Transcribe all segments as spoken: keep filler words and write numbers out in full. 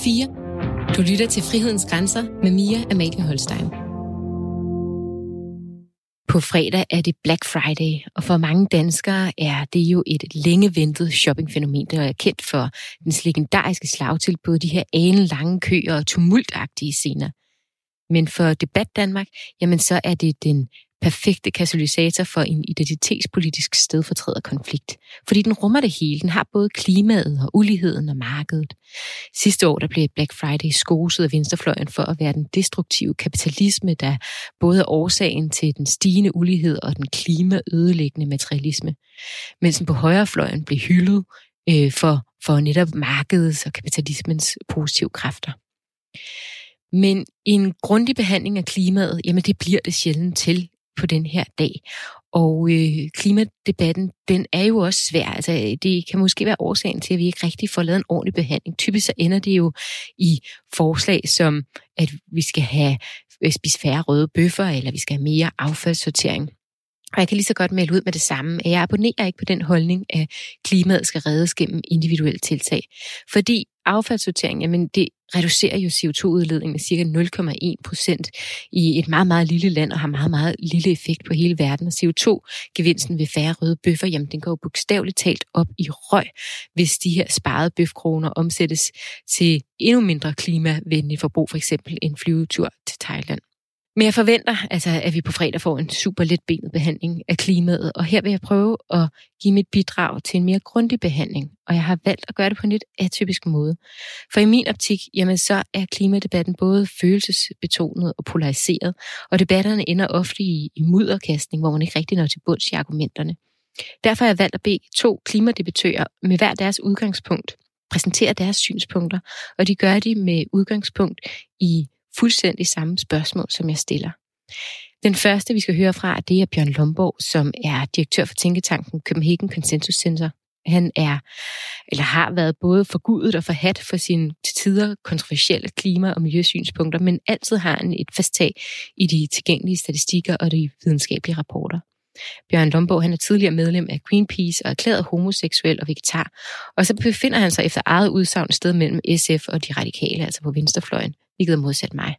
fire. Du lytter til Frihedens Grænser med Mia Amalie Holstein. På fredag er det Black Friday, og for mange danskere er det jo et længe ventet shoppingfænomen, der er kendt for dens legendariske slagtilbud, de her alenlange køer og tumultagtige scener. Men for Debat Danmark, jamen så er det den perfekte katalysator for en identitetspolitisk stedfortræderkonflikt. Fordi den rummer det hele. Den har både klimaet og uligheden og markedet. Sidste år der blev Black Friday skoset af venstrefløjen for at være den destruktive kapitalisme, der både er årsagen til den stigende ulighed og den klimaødelæggende materialisme. Mens den på højrefløjen blev hyldet øh, for, for netop markedets og kapitalismens positive kræfter. Men en grundig behandling af klimaet, jamen det bliver det sjældent til på den her dag. Og øh, klimadebatten, den er jo også svær. Altså, det kan måske være årsagen til, at vi ikke rigtig får lavet en ordentlig behandling. Typisk så ender det jo i forslag som, at vi skal have spise færre røde bøffer, eller vi skal have mere affaldssortering. Og jeg kan lige så godt melde ud med det samme, at jeg abonnerer ikke på den holdning, at klimaet skal reddes gennem individuelle tiltag. Fordi affaldssortering, jamen det reducerer jo C O to udledningen med cirka nul komma en procent i et meget, meget lille land og har meget, meget lille effekt på hele verden. Og C O to gevinsten ved færre røde bøffer, jamen den går jo bogstaveligt talt op i røg, hvis de her sparede bøfkroner omsættes til endnu mindre klimavenlig forbrug, for eksempel en flyvetur til Thailand. Men jeg forventer, altså, at vi på fredag får en super letbenet behandling af klimaet, og her vil jeg prøve at give mit bidrag til en mere grundig behandling, og jeg har valgt at gøre det på en lidt atypisk måde. For i min optik, jamen så er klimadebatten både følelsesbetonet og polariseret, og debatterne ender ofte i, i mudderkastning, hvor man ikke rigtig når til bunds i argumenterne. Derfor har jeg valgt at bede to klimadebattører med hver deres udgangspunkt præsentere deres synspunkter, og de gør det med udgangspunkt i fuldstændig samme spørgsmål, som jeg stiller. Den første, vi skal høre fra, det er Bjørn Lomborg, som er direktør for tænketanken Copenhagen Consensus Center. Han er, eller har været både forgudet og forhadt for sine til tider kontroversielle klima- og miljøsynspunkter, men altid har han et fast tag i de tilgængelige statistikker og de videnskabelige rapporter. Bjørn Lomborg, han er tidligere medlem af Greenpeace og erklæret homoseksuel og vegetar, og så befinder han sig efter eget udsagn et sted mellem S F og de radikale, altså på venstrefløjen, hvilket er modsat mig.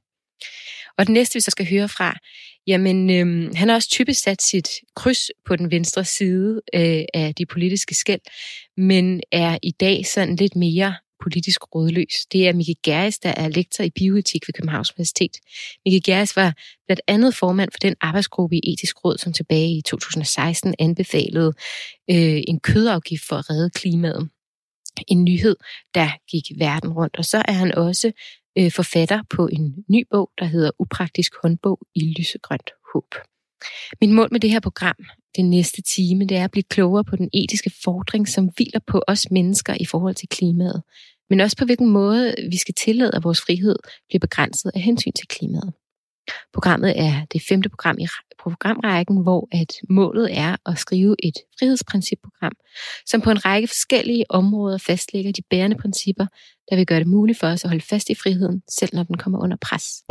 Og den næste, vi så skal høre fra, jamen øhm, han har også typisk sat sit kryds på den venstre side øh, af de politiske skel, men er i dag sådan lidt mere politisk rådløs. Det er Micke Gjerris, der er lektor i bioetik ved Københavns Universitet. Micke Gjerris var blandt andet formand for den arbejdsgruppe i Etisk Råd, som tilbage i to tusind og seksten anbefalede øh, en kødafgift for at redde klimaet. En nyhed, der gik verden rundt. Og så er han også øh, forfatter på en ny bog, der hedder Upraktisk håndbog i lysegrønt håb. Mit mål med det her program, den næste time, det er at blive klogere på den etiske fordring, som hviler på os mennesker i forhold til klimaet. Men også på hvilken måde vi skal tillade, at vores frihed bliver begrænset af hensyn til klimaet. Programmet er det femte program i programrækken, hvor at målet er at skrive et frihedsprincipprogram, som på en række forskellige områder fastlægger de bærende principper, der vil gøre det muligt for os at holde fast i friheden, selv når den kommer under pres.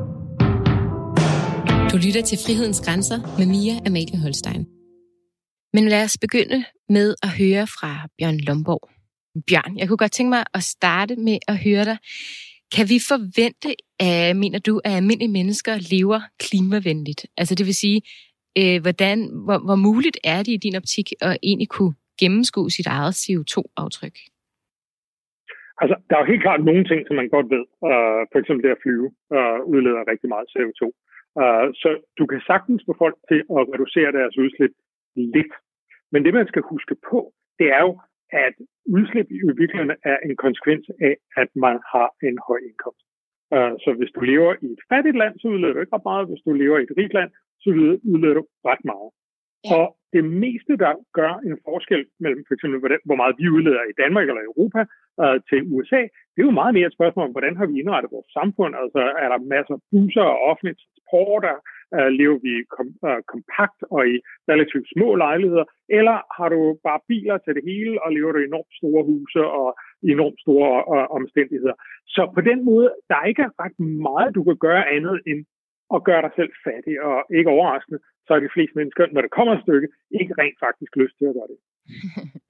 Du lytter til Frihedens Grænser med Mia Amalie Holstein. Men lad os begynde med at høre fra Bjørn Lomborg. Bjørn, jeg kunne godt tænke mig at starte med at høre dig. Kan vi forvente, at, mener du, at almindelige mennesker lever klimavenligt? Altså det vil sige, øh, hvordan, hvor, hvor muligt er det i din optik at egentlig kunne gennemskue sit eget C O to aftryk? Altså, der er jo helt klart nogle ting, som man godt ved. Uh, for eksempel det at flyve uh, udleder rigtig meget C O to. Uh, så du kan sagtens få folk til at reducere deres udslip lidt. Men det, man skal huske på, det er jo, at udslip i virkeligheden er en konsekvens af, at man har en høj indkomst. Uh, så hvis du lever i et fattigt land, så udleder du ikke ret meget. Hvis du lever i et rigt land, så udleder du ret meget. Ja. Og det meste, der gør en forskel mellem for eksempel, hvor meget vi udleder i Danmark eller Europa uh, til U S A, det er jo meget mere et spørgsmål om, hvordan har vi indrettet vores samfund? Altså er der masser af busser og offentlige transporter? Uh, lever vi kom- uh, kompakt og i relativt små lejligheder? Eller har du bare biler til det hele, og lever du i enormt store huse og i enormt store uh, omstændigheder? Så på den måde, der er ikke ret meget, du kan gøre andet end at gøre dig selv fattig, og ikke overraskende, så er de fleste mennesker, når det kommer et stykke, ikke rent faktisk lyst til at gøre det.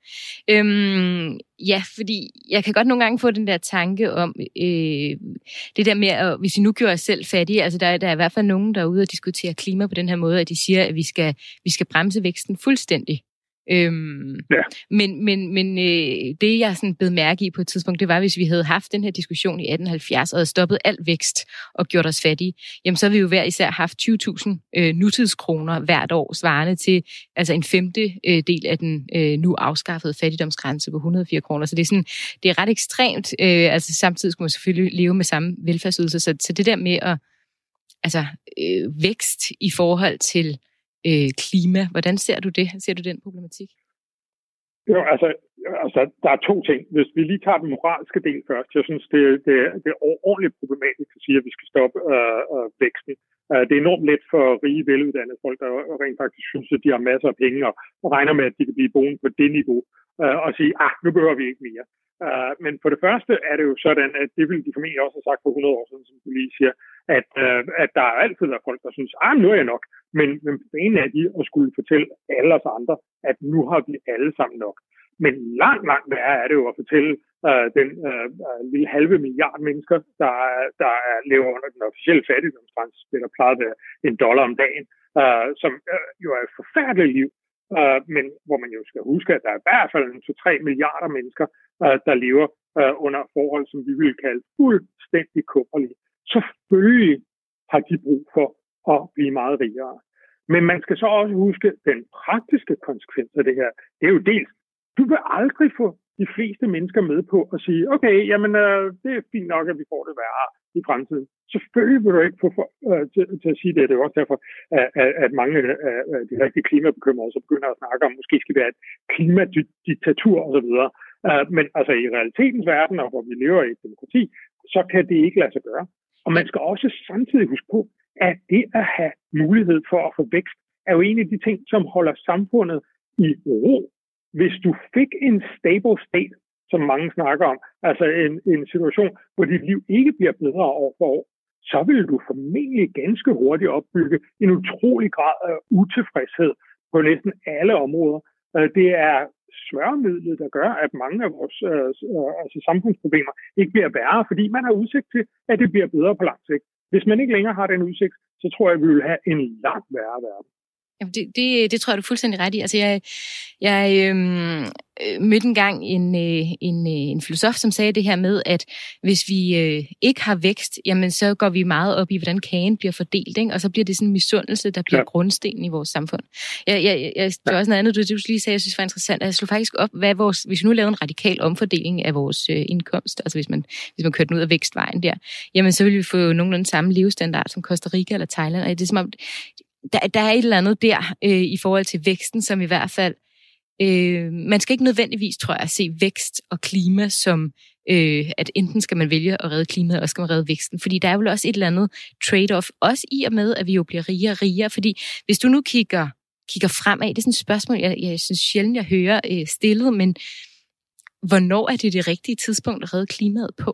Øhm, ja, fordi jeg kan godt nogle gange få den der tanke om øh, det der med, at hvis vi nu gjorde os selv fattige, altså der, der er i hvert fald nogen, der er ude og diskutere klima på den her måde, at de siger, at vi skal, vi skal bremse væksten fuldstændig. Øhm, ja. Men, men, men øh, det, jeg sådan bed mærke i på et tidspunkt, det var, hvis vi havde haft den her diskussion i atten halvfjerds og havde stoppet al vækst og gjort os fattige, jamen så har vi jo hver især haft tyve tusind øh, nutidskroner hvert år, svarende til altså en femte øh, del af den øh, nu afskaffede fattigdomsgrænse på hundrede og fire kroner. Så det er, sådan, det er ret ekstremt. Øh, altså samtidig skulle man selvfølgelig leve med samme velfærdsydelse. Så, så det der med at altså øh, vækst i forhold til Øh, klima. Hvordan ser du det? Ser du den problematik? Jo, altså, altså, der er to ting. Hvis vi lige tager den moralske del først, jeg synes, det, det, det er ordentligt problematisk at sige, at vi skal stoppe øh, øh, væksten. Uh, det er enormt let for rige, veluddannede folk, der rent faktisk synes, at de har masser af penge, og, og regner med, at de kan blive boende på det niveau, uh, og sige, ah, nu behøver vi ikke mere. Uh, men for det første er det jo sådan, at det ville de formentlig også have sagt for hundrede år siden, som du lige siger, at, uh, at der er altid er folk, der synes, ah, nu er jeg nok. Men, men en af de at skulle fortælle alle os andre, at nu har vi alle sammen nok. Men langt, langt værre er det jo at fortælle uh, den uh, uh, lille halve milliard mennesker, der, der lever under den officielle fattigdomsgrænse, det der plejede at være en dollar om dagen, uh, som uh, jo er et forfærdeligt liv, uh, men hvor man jo skal huske, at der er i hvert fald to til tre milliarder mennesker, uh, der lever uh, under forhold, som vi vil kalde fuldstændig kummerlige. Selvfølgelig har de brug for at blive meget rigere. Men man skal så også huske den praktiske konsekvens af det her. Det er jo dels, du vil aldrig få de fleste mennesker med på at sige, okay, jamen øh, det er fint nok, at vi får det værre i fremtiden. Selvfølgelig vil du ikke få for, øh, til, til at sige det. Det er jo også derfor, at, at mange af øh, de rigtige klimabekymrede så begynder at snakke om, måske skal vi have et klimadiktatur osv. Uh, men altså i realitetens verden, og hvor vi lever i et demokrati, så kan det ikke lade sig gøre. Og man skal også samtidig huske på, at det at have mulighed for at få vækst, er jo en af de ting, som holder samfundet i ro. Hvis du fik en stable state, som mange snakker om, altså en, en situation, hvor dit liv ikke bliver bedre år for år, så vil du formentlig ganske hurtigt opbygge en utrolig grad af utilfredshed på næsten alle områder. Det er sværmidlet, der gør, at mange af vores øh, altså samfundsproblemer ikke bliver værre, fordi man har udsigt til, at det bliver bedre på lang sigt. Hvis man ikke længere har den udsigt, så tror jeg, at vi vil have en langt værre verden. Jamen det, det, det tror jeg, du er fuldstændig ret i. Altså jeg, jeg øhm, mødte engang en, en, en filosof, som sagde det her med, at hvis vi øh, ikke har vækst, jamen så går vi meget op i, hvordan kagen bliver fordelt, ikke? Og så bliver det sådan en misundelse, der bliver ja. grundstenen i vores samfund. Jeg, jeg, jeg, det var også noget andet, du, du lige sagde, jeg synes var interessant. Jeg slog faktisk op, hvad vores, hvis vi nu lavede en radikal omfordeling af vores øh, indkomst, altså hvis man, hvis man kørte den ud af vækstvejen der, jamen så ville vi få nogenlunde samme levestandard som Costa Rica eller Thailand, og det er som om, Der, der er et eller andet der øh, i forhold til væksten, som i hvert fald, øh, man skal ikke nødvendigvis, tror jeg, se vækst og klima som, øh, at enten skal man vælge at redde klimaet, eller skal man redde væksten. Fordi der er jo også et eller andet trade-off, også i og med, at vi jo bliver rigere og rigere. Fordi hvis du nu kigger, kigger fremad, det er sådan et spørgsmål, jeg, jeg synes sjældent, jeg hører øh, stillet, men hvornår er det det rigtige tidspunkt at redde klimaet på?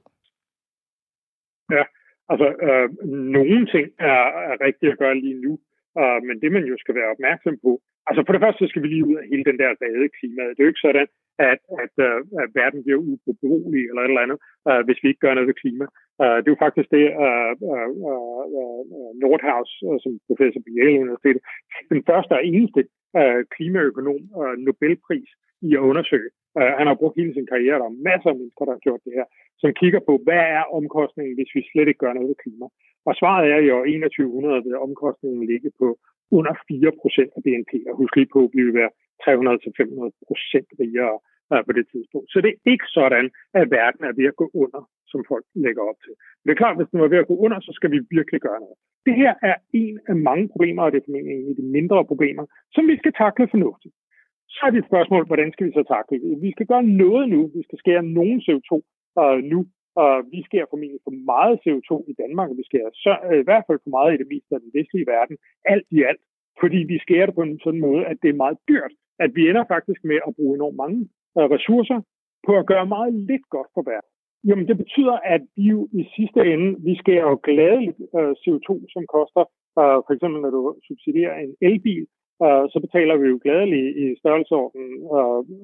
Ja, altså øh, nogle ting er, er rigtigt at gøre lige nu. Uh, men det, man jo skal være opmærksom på, altså for det første, så skal vi lige ud af hele den der rede klimaet. Det er jo ikke sådan, at, at, uh, at verden bliver ubeboelig eller et eller andet, uh, hvis vi ikke gør noget ved klima. Uh, det er jo faktisk det, uh, uh, uh, Nordhaus, uh, som professor på Yale Universitet, den første og eneste uh, klimaøkonom uh, Nobelpris i at undersøge. Uh, han har brugt hele sin karriere, der er masser af mennesker, der har gjort det her, som kigger på, hvad er omkostningen, hvis vi slet ikke gør noget ved klima. Og svaret er jo, at i enogtyve hundrede vil omkostningen ligge på under fire procent af B N P, og husk lige på, at vi vil være tre hundrede til fem hundrede procent rigere uh, på det tidspunkt. Så det er ikke sådan, at verden er ved at gå under, som folk lægger op til. Men det er klart, at hvis den var ved at gå under, så skal vi virkelig gøre noget. Det her er en af mange problemer, og det er formentlig en af de mindre problemer, som vi skal takle fornuftigt. Så er det et spørgsmål, hvordan skal vi så takle det? Vi skal gøre noget nu. Vi skal skære nogen C O to uh, nu. Og vi skærer formentlig for meget C O to i Danmark, og vi skærer så, øh, i hvert fald for meget i det meste af den vestlige verden, alt i alt, fordi vi skærer det på en sådan måde, at det er meget dyrt, at vi ender faktisk med at bruge enormt mange øh, ressourcer på at gøre meget lidt godt for verden. Jamen det betyder, at vi jo i sidste ende, vi skærer jo gladeligt øh, C O to, som koster, øh, for eksempel når du subsidierer en elbil, øh, så betaler vi jo gladeligt i størrelsesorden øh,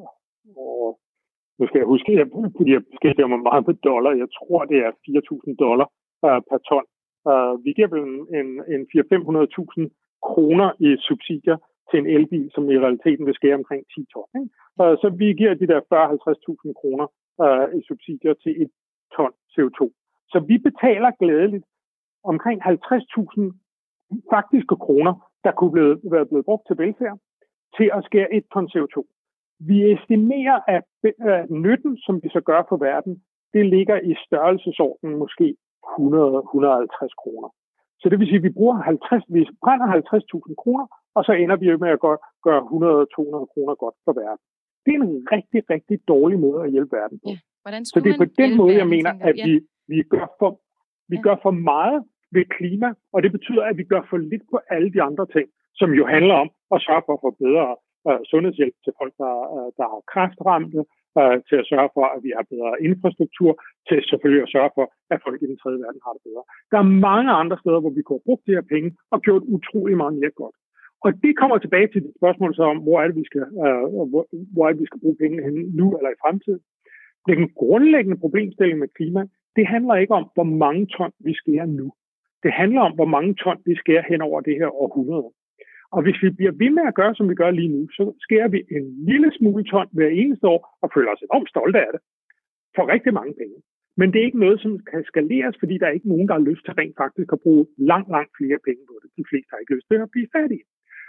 og nu skal jeg huske, at jeg beskæftiger mig meget med dollar. Jeg tror, det er fire tusind dollar uh, per ton. Uh, vi giver vel en, en fire til fem hundrede tusind kroner i subsidier til en elbil, som i realiteten vil skære omkring ti ton. Ikke? Uh, så vi giver de der fyrre til halvtreds tusind kroner uh, i subsidier til et ton C O to. Så vi betaler glædeligt omkring halvtreds tusind faktiske kroner, der kunne blive, være blevet brugt til velfærd, til at skære et ton C O to. Vi estimerer, at nytten, som vi så gør for verden, det ligger i størrelsesordenen måske hundrede til hundrede og halvtreds kroner. Så det vil sige, at vi bruger halvtreds, vi brænder halvtreds tusind kroner, og så ender vi med at gøre hundrede til to hundrede kroner godt for verden. Det er en rigtig, rigtig dårlig måde at hjælpe verden på. Ja, så det er på den måde, jeg mener, at vi, vi, gør, for, vi ja. gør for meget ved klima, og det betyder, at vi gør for lidt på alle de andre ting, som jo handler om at sørge for at få bedre uh, sundhedshjælp til folk, der, uh, der har kræftramte, uh, til at sørge for, at vi har bedre infrastruktur, til selvfølgelig at sørge for, at folk i den tredje verden har det bedre. Der er mange andre steder, hvor vi kunne have brugt de her penge og gjort utrolig meget mere godt. Og det kommer tilbage til det spørgsmål så om, hvor er det, vi skal, uh, hvor, hvor er det, vi skal bruge pengene henne nu eller i fremtiden. Den grundlæggende problemstilling med klima, det handler ikke om, hvor mange ton vi skærer nu. Det handler om, hvor mange ton vi skærer hen over det her århundrede. Og hvis vi bliver ved med at gøre, som vi gør lige nu, så skærer vi en lille smule ton hver eneste år og føler os enormt stolte af det. For rigtig mange penge. Men det er ikke noget, som kan skaleres, fordi der er ikke nogen, der har lyst til rent faktisk at bruge langt, langt flere penge på det. De fleste har ikke lyst til at blive fattige.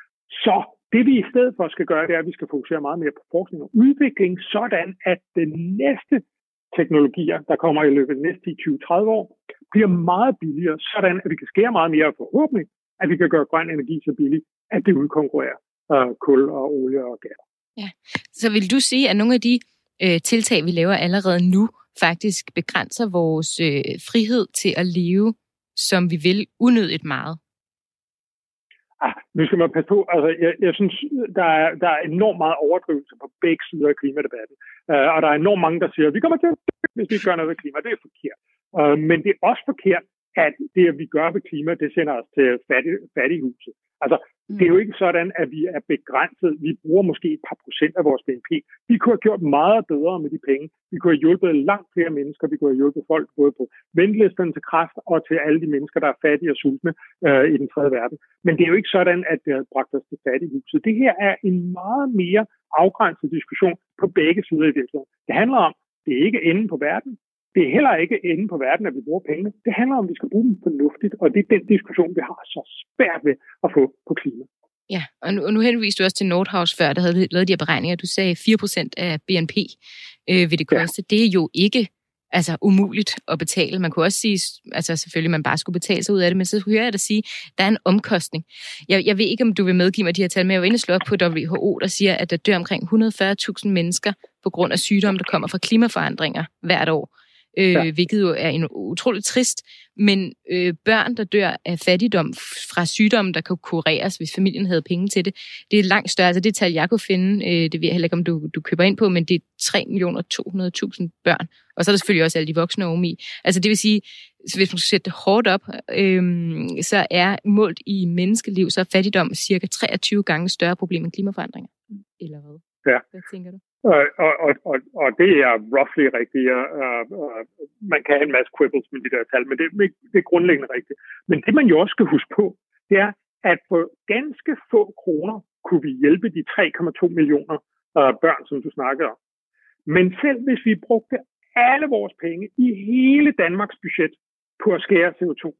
Så det vi i stedet for skal gøre, det er, at vi skal fokusere meget mere på forskning og udvikling, sådan at den næste teknologier, der kommer i løbet af de næste ti, tyve, tredive år, bliver meget billigere, sådan at vi kan skære meget mere forhåbentlig, at vi kan gøre grøn energi så billig, at det udkonkurrerer uh, kul og olie og gas. Ja. Så vil du sige, at nogle af de øh, tiltag, vi laver allerede nu, faktisk begrænser vores øh, frihed til at leve, som vi vil, unødigt meget? Ah, nu skal man passe på. Altså, jeg, jeg synes, der er, der er enormt meget overdrivelse på begge sider af klimadebatten. Uh, og der er enormt mange, der siger, at vi kommer til at dø, hvis vi gør noget ved klima. Det er forkert. Uh, men det er også forkert, at det, at vi gør ved klima, det sender os til fattig, fattighuset. Altså, mm. det er jo ikke sådan, at vi er begrænset. Vi bruger måske et par procent af vores B N P. Vi kunne have gjort meget bedre med de penge. Vi kunne have hjulpet langt flere mennesker. Vi kunne have hjulpet folk både på ventelisterne til kræft og til alle de mennesker, der er fattige og sultne øh, i den tredje verden. Men det er jo ikke sådan, at det har bragt os til fattighuset. Det her er en meget mere afgrænset diskussion på begge sider i virkeligheden. Det handler om, det er ikke enden på verden. Det er heller ikke inde på verden, at vi bruger pengene. Det handler om, at vi skal bruge dem fornuftigt, og det er den diskussion, vi har så svært ved at få på klima. Ja, og nu, og nu henviste du også til Nordhaus før, der havde lavet de her beregninger. Du sagde fire procent af B N P øh, vil det koste. Ja. Det er jo ikke altså, umuligt at betale. Man kunne også sige, altså selvfølgelig, man bare skulle betale sig ud af det, men så hører jeg dig sige, at der er en omkostning. Jeg, jeg ved ikke, om du vil medgive mig de her tal, men jeg var inde og slå op på W H O, der siger, at der dør omkring et hundrede og fyrre tusind mennesker på grund af sygdomme, der kommer fra klimaforandringer hvert år. Øh, ja. Hvilket jo er en utroligt trist, men øh, børn, der dør af fattigdom fra sygdomme, der kan kureres, hvis familien havde penge til det, det er langt større. Altså det tal, jeg kunne finde, øh, det ved jeg heller ikke, om du, du køber ind på, men det er tre millioner to hundrede tusind børn. Og så er der selvfølgelig også alle de voksne om i. Altså det vil sige, hvis man skal sætte det hårdt op, øh, så er målt i menneskeliv, så er fattigdom cirka treogtyve gange større problem end klimaforandringer. Eller hvad? Ja. Hvad tænker du? Og, og, og, og det er roughly rigtigt. Uh, uh, man kan have en masse quibbles med de der tal, men det, det er grundlæggende rigtigt. Men det man jo også skal huske på, det er, at for ganske få kroner kunne vi hjælpe de tre komma to millioner uh, børn, som du snakkede om. Men selv hvis vi brugte alle vores penge i hele Danmarks budget på at skære C O to,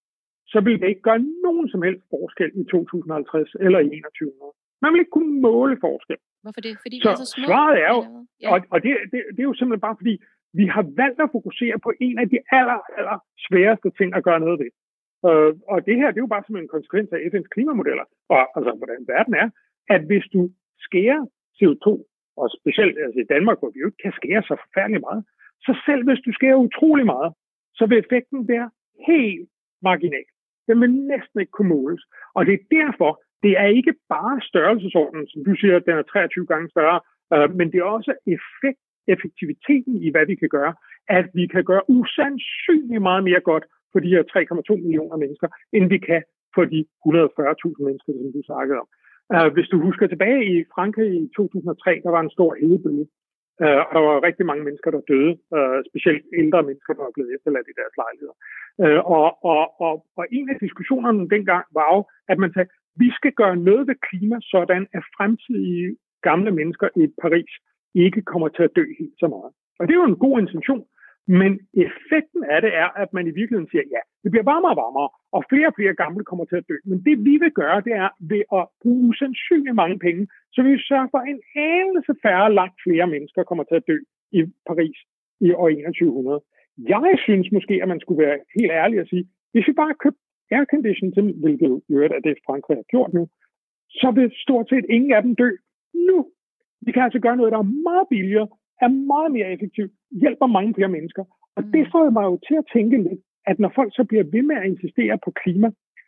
så ville det ikke gøre nogen som helst forskel i to tusind og halvtreds eller i enogtyve hundrede. Man vil ikke kunne måle forskel. Hvorfor det? Fordi så vi er så små? Svaret er jo, ja. og, og det, det, det er jo simpelthen bare fordi, vi har valgt at fokusere på en af de aller, aller sværeste ting at gøre noget ved. Uh, og det her, det er jo bare som en konsekvens af F N's klimamodeller, og altså hvordan verden er, at hvis du skærer C O to, og specielt altså i Danmark, hvor vi jo ikke kan skære så forfærdeligt meget, så selv hvis du skærer utrolig meget, så vil effekten være helt marginal. Den vil næsten ikke kunne måles. Og det er derfor, det er ikke bare størrelsesordenen, som du siger, at den er treogtyve gange større, øh, men det er også effekt, effektiviteten i, hvad vi kan gøre, at vi kan gøre usandsynligt meget mere godt for de her tre komma to millioner mennesker, end vi kan for de et hundrede og fyrre tusind mennesker, som du snakkede om. Uh, hvis du husker tilbage i Frankrig i to tusind og tre, der var en stor hedebølge, Uh, og der var rigtig mange mennesker, der døde, uh, specielt ældre mennesker, der var blevet efterladt i deres lejligheder. Uh, og, og, og, og en af diskussionerne dengang var jo, at man sagde, vi skal gøre noget ved klima, sådan at fremtidige gamle mennesker i Paris ikke kommer til at dø helt så meget. Og det er jo en god intention, men effekten af det er, at man i virkeligheden siger, ja, det bliver varmere og varmere, og flere og flere gamle kommer til at dø. Men det vi vil gøre, det er ved at bruge usandsynligt mange penge, så vi sørger for en anelse færre, langt flere mennesker kommer til at dø i Paris i år enogtyve hundrede. Jeg synes måske, at man skulle være helt ærlig og sige, hvis vi bare køber aircondition til, hvilket jo er det, Frankrig har gjort nu, så vil stort set ingen af dem dø nu. Vi kan altså gøre noget, der er meget billigere, er meget mere effektivt, hjælper mange flere mennesker. Og det får mig jo til at tænke lidt, at når folk så bliver ved med at insistere på klima,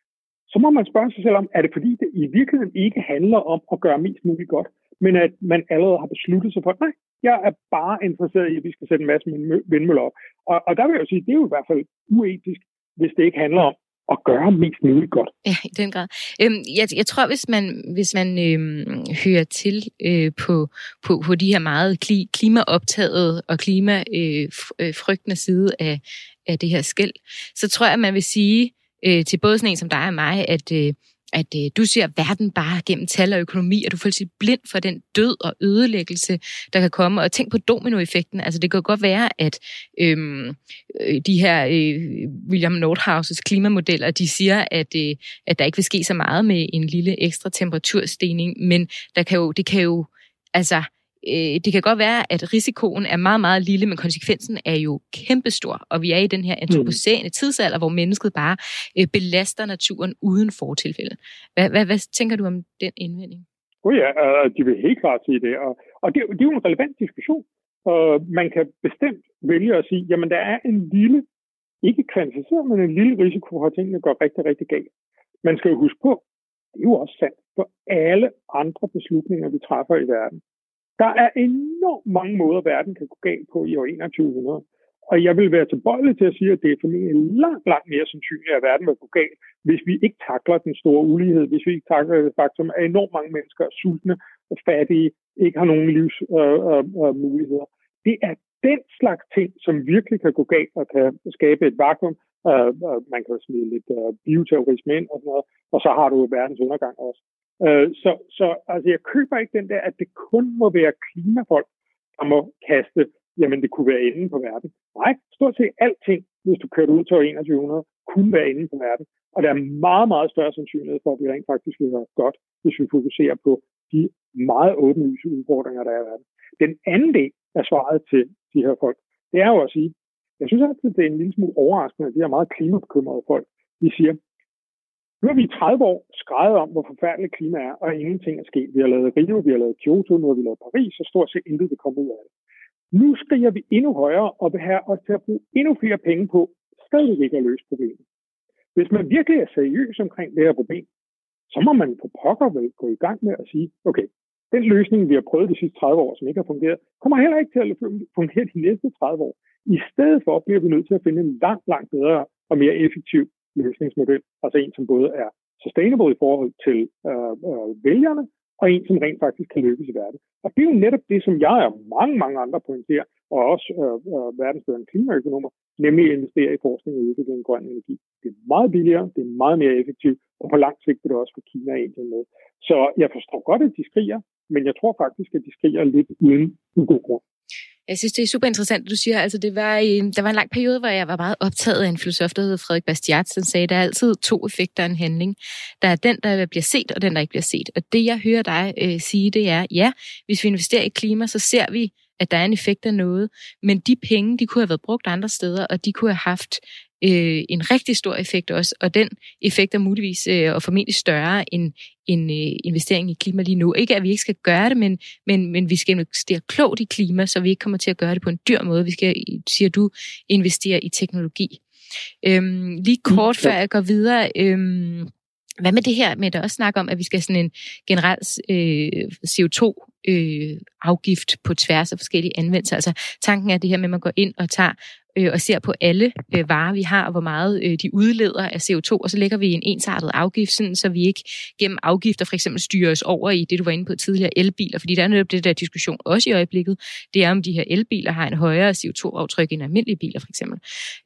så må man spørge sig selv om, er det fordi det i virkeligheden ikke handler om at gøre mest muligt godt, men at man allerede har besluttet sig for, nej, jeg er bare interesseret i, at vi skal sætte en masse vindmøller op. Og, og der vil jeg jo sige, det er jo i hvert fald uetisk, hvis det ikke handler om at gøre mest muligt godt. Ja, i den grad. Øhm, jeg, jeg tror, hvis man, hvis man øhm, hører til øh, på, på, på de her meget kli, klimaoptaget og klimafrygtende øh, side af, af det her skel, så tror jeg, at man vil sige øh, til både sådan en som dig og mig, at øh, at øh, du ser verden bare gennem tal og økonomi, og du er fuldstændig blind for den død og ødelæggelse, der kan komme. Og tænk på dominoeffekten. Altså det kan godt være, at øhm, øh, de her øh, William Nordhauses klimamodeller, de siger, at, øh, at der ikke vil ske så meget med en lille ekstra temperaturstigning, men der kan jo, det kan jo, altså det kan godt være, at risikoen er meget, meget lille, men konsekvensen er jo kæmpestor, og vi er i den her antropocæne tidsalder, hvor mennesket bare øh, belaster naturen uden fortilfælde. Hvad, hvad, hvad tænker du om den indvending? Oh ja, uh, de vil helt klart sige det, og, og det, det er jo en relevant diskussion. Uh, man kan bestemt vælge at sige, jamen der er en lille, ikke kvantificeret, men en lille risiko for, at tingene går rigtig, rigtig galt. Man skal jo huske på, det er jo også sandt for alle andre beslutninger, vi træffer i verden. Der er enormt mange måder, verden kan gå galt på i år enogtyve hundrede. Og jeg vil være tilbøjelig til at sige, at det er formentlig langt, langt mere sandsynligt, at verden vil gå galt, hvis vi ikke takler den store ulighed, hvis vi ikke takler det faktum, at enormt mange mennesker er sultne og fattige, ikke har nogen livsmuligheder. Øh, øh, det er den slags ting, som virkelig kan gå galt og kan skabe et vakuum. Øh, øh, man kan smide lidt øh, bioterrorisme ind og sådan noget, og så har du verdens undergang også. Uh, så, så altså, jeg køber ikke den der, at det kun må være klimafolk, der må kaste, jamen det kunne være enden på verden. Nej, stort set alting, hvis du kører ud til år enogtyve hundrede, kunne være enden på verden. Og der er meget, meget større sandsynlighed for, at vi rent faktisk vil være godt, hvis vi fokuserer på de meget åbenlyse udfordringer, der er i verden. Den anden del af svaret til de her folk, det er jo at sige, jeg synes altid, det er en lille smule overraskende, at de her meget klimabekymrede folk, de siger, nu har vi i tredive år skrevet om, hvor forfærdeligt klima er, og ingenting er sket. Vi har lavet Rio, vi har lavet Kyoto, nu har vi lavet Paris, og stort set intet vil komme ud af det. Nu skriger vi endnu højere og vil have os til at bruge endnu flere penge på, stadig ikke at løse problemet. Hvis man virkelig er seriøs omkring det her problem, så må man på pokker vel gå i gang med at sige, okay, den løsning, vi har prøvet de sidste tredive år, som ikke har fungeret, kommer heller ikke til at fungere de næste tredive år. I stedet for bliver vi nødt til at finde en langt, langt bedre og mere effektiv løsningsmodel, altså en, som både er sustainable i forhold til øh, øh, vælgerne, og en, som rent faktisk kan lykkes i verden. Og det er jo netop det, som jeg og mange, mange andre pointerer, og også øh, øh, verdensførende klimaøkonomer, nemlig at investere i forskning og udvikling af grøn energi. Det er meget billigere, det er meget mere effektivt, og på lang sigt vil det også få Kina og Indien med. Så jeg forstår godt, at de skriger, men jeg tror faktisk, at de skriger lidt uden en god grund. Jeg synes, det er super interessant, du siger. Altså, det var, der var en lang periode, hvor jeg var meget optaget af en filosof, der hedder Frederik Bastiat, som sagde, at der er altid to effekter af en handling. Der er den, der bliver set, og den, der ikke bliver set. Og det, jeg hører dig øh, sige, det er, ja, hvis vi investerer i klima, så ser vi, at der er en effekt af noget. Men de penge, de kunne have været brugt andre steder, og de kunne have haft øh, en rigtig stor effekt også. Og den effekt er muligvis øh, og formentlig større end en øh, investering i klima lige nu. Ikke at vi ikke skal gøre det, men, men, men vi skal investere klogt i klima, så vi ikke kommer til at gøre det på en dyr måde. Vi skal, siger du, investere i teknologi. Øhm, lige kort før jeg går videre, øhm, hvad med det her med, at der også snakker om, at vi skal have sådan en generel øh, C O to øh, afgift på tværs af forskellige anvendelser. Altså tanken er det her med, at man går ind og tager øh, og ser på alle øh, varer, vi har, og hvor meget øh, de udleder af C O to, og så lægger vi en ensartet afgift, sådan, så vi ikke gennem afgifter for eksempel styrer os over i det, du var inde på tidligere, elbiler, fordi der er netop det der diskussion også i øjeblikket, det er om de her elbiler har en højere C O to aftryk end almindelige biler for eksempel.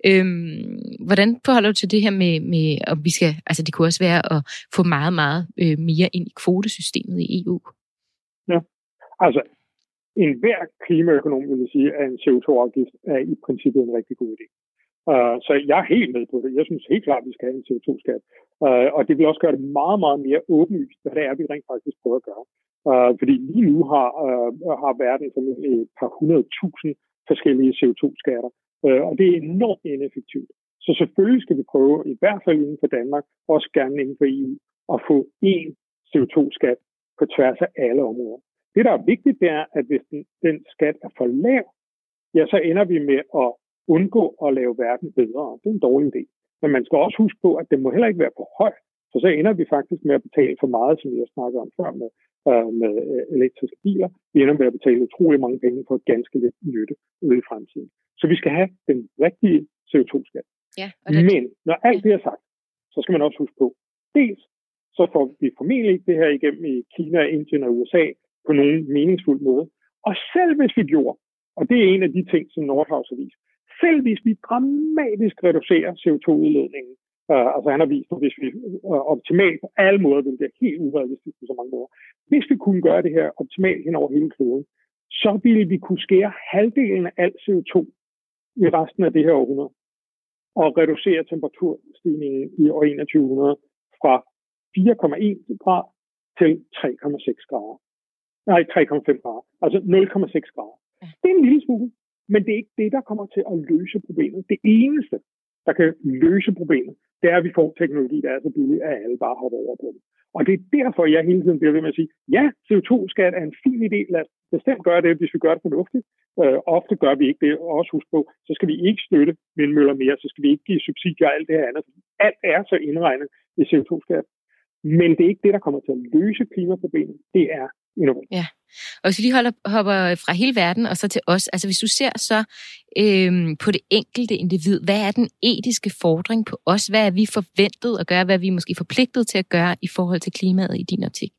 Øhm, hvordan forholder du til det her med, med, om vi skal, altså det kunne også være at få meget, meget øh, mere ind i kvotesystemet i E U? Ja, altså enhver klimaøkonom vil sige, at en C O to afgift er i princippet en rigtig god idé. Uh, så jeg er helt med på det. Jeg synes helt klart, at vi skal have en C O to skat. Uh, og det vil også gøre det meget, meget mere åbenlyst, hvad det er, vi rent faktisk prøver at gøre. Uh, fordi lige nu har, uh, har verden formentlig et par hundrede tusind forskellige C O to skatter. Uh, og det er enormt ineffektivt. Så selvfølgelig skal vi prøve, i hvert fald inden for Danmark, også gerne inden for E U, at få én C O to skat på tværs af alle områder. Det, der er vigtigt, det er, at hvis den, den skat er for lav, ja, så ender vi med at undgå at lave verden bedre. Det er en dårlig idé. Men man skal også huske på, at det må heller ikke være for højt, for så ender vi faktisk med at betale for meget, som jeg snakkede om før med, øh, med elektriske biler. Vi ender med at betale utrolig mange penge for ganske lidt nytte ude i fremtiden. Så vi skal have den rigtige C O to skat. Ja, det... Men når alt det er sagt, så skal man også huske på, dels så får vi formentlig ikke det her igennem i Kina, Indien og U S A på nogen meningsfuld måde. Og selv hvis vi gjorde, og det er en af de ting, som Nordhaus har vist, selv hvis vi dramatisk reducerer C O to udledningen, uh, altså han har vist, at hvis vi uh, optimalt på alle måder, vil det være helt urealistisk på så mange måder, hvis vi kunne gøre det her optimalt hen over hele kloden, så ville vi kunne skære halvdelen af al C O to i resten af det her århundrede, og reducere temperaturstigningen i år enogtyve hundrede fra fire komma en grad til tre komma seks grader. Nej, tre komma fem grader. Altså nul komma seks grader. Det er en lille smule, men det er ikke det, der kommer til at løse problemet. Det eneste, der kan løse problemet, det er, at vi får teknologi, der er så billig, at alle bare hopper over på det. Og det er derfor, jeg hele tiden bliver ved med at sige, ja, C O to skat er en fin idé. Lad os bestemt gøre det, hvis vi gør det fornuftigt. Øh, ofte gør vi ikke det, og også husk på, så skal vi ikke støtte vindmøller mere, så skal vi ikke give subsidier og alt det her andet. Alt er så indregnet i C O to skat. Men det er ikke det, der kommer til at løse klimaproblemet. Det er innovation. Ja, og hvis vi lige holder, hopper fra hele verden og så til os, altså hvis du ser så øhm, på det enkelte individ, hvad er den etiske fordring på os? Hvad er vi forventet at gøre? Hvad er vi måske forpligtet til at gøre i forhold til klimaet i din optik?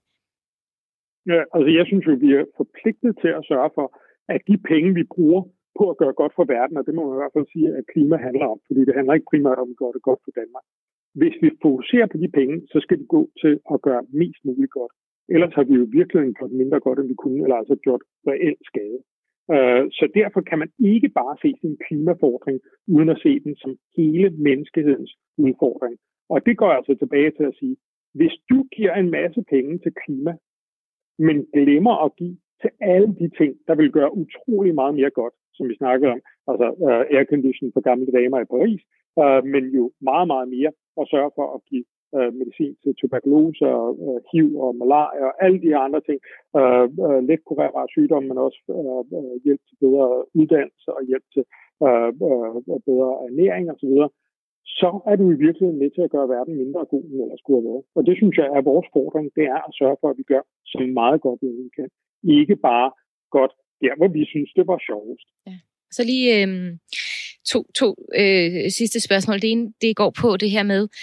Ja, altså jeg synes jo, vi er forpligtet til at sørge for, at de penge, vi bruger på at gøre godt for verden, og det må man i hvert fald sige, at klima handler om, fordi det handler ikke primært om at gøre det godt for Danmark. Hvis vi fokuserer på de penge, så skal det gå til at gøre mest muligt godt. Ellers har vi jo virkelig gjort mindre godt, end vi kunne, eller altså gjort reelt skade. Uh, så derfor kan man ikke bare se sin klimafordring, uden at se den som hele menneskehedens udfordring. Og det går altså tilbage til at sige, hvis du giver en masse penge til klima, men glemmer at give til alle de ting, der vil gøre utrolig meget mere godt, som vi snakkede om, altså uh, aircondition for gamle damer i Paris, uh, men jo meget, meget mere at sørge for at give uh, medicin til tuberkulose og uh, H I V og malaria og alle de her andre ting, uh, uh, let kurerbare sygdomme, men også uh, uh, hjælp til bedre uddannelse og hjælp til uh, uh, bedre ernæring osv., så er du i virkeligheden med til at gøre verden mindre god, end ellers skulle have været. Og det synes jeg er vores fordring, det er at sørge for, at vi gør så meget godt, vi kan. Ikke bare godt der, hvor vi synes, det var sjovest. Ja. Så lige øh, to, to øh, sidste spørgsmål. Det ene, det går på det her med,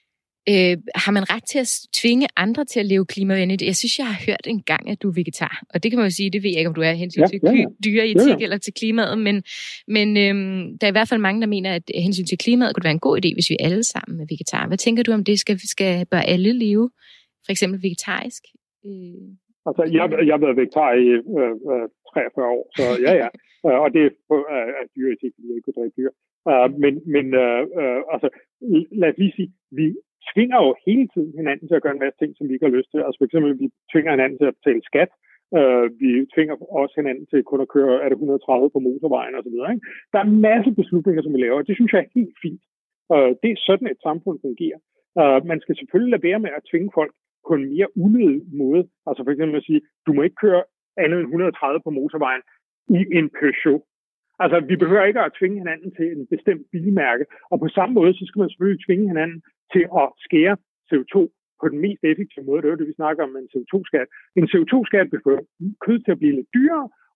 øh, har man ret til at tvinge andre til at leve klimavenligt? Jeg synes, jeg har hørt en gang, at du er vegetar. Og det kan man jo sige, det ved jeg ikke, om du er hensyn til ja, ja, ja. dyreetik ja, ja. eller til klimaet. Men, men øh, der er i hvert fald mange, der mener, at hensyn til klimaet kunne være en god idé, hvis vi alle sammen er vegetarer. Hvad tænker du om det? Skal, skal bør alle leve for eksempel vegetarisk? Øh, altså, jeg, jeg har været vegetar i øh, øh, treogfyrre år, så ja, ja. Og det er på uh, dyreetik, fordi jeg ikke kunne drikke dyr. Uh, men men uh, uh, altså, lad os lige sige, vi tvinger jo hele tiden hinanden til at gøre en masse ting, som vi ikke har lyst til. Altså for eksempel, vi tvinger hinanden til at betale skat. Uh, vi tvinger også hinanden til kun at køre, er det et hundrede og tredive på motorvejen og så videre. Ikke? Der er en masse beslutninger, som vi laver, og det synes jeg er helt fint. Uh, det er sådan, et samfund fungerer. Uh, man skal selvfølgelig lade være med at tvinge folk på en mere unødig måde. Altså for eksempel at sige, du må ikke køre andet end et hundrede og tredive på motorvejen i en Peugeot. Altså, vi behøver ikke at tvinge hinanden til en bestemt bilmærke, og på samme måde, så skal man selvfølgelig tvinge hinanden til at skære C O to på den mest effektive måde. Det er jo det, vi snakker om en C O to skat. En C O to skat vil få kød til at blive lidt dyrere,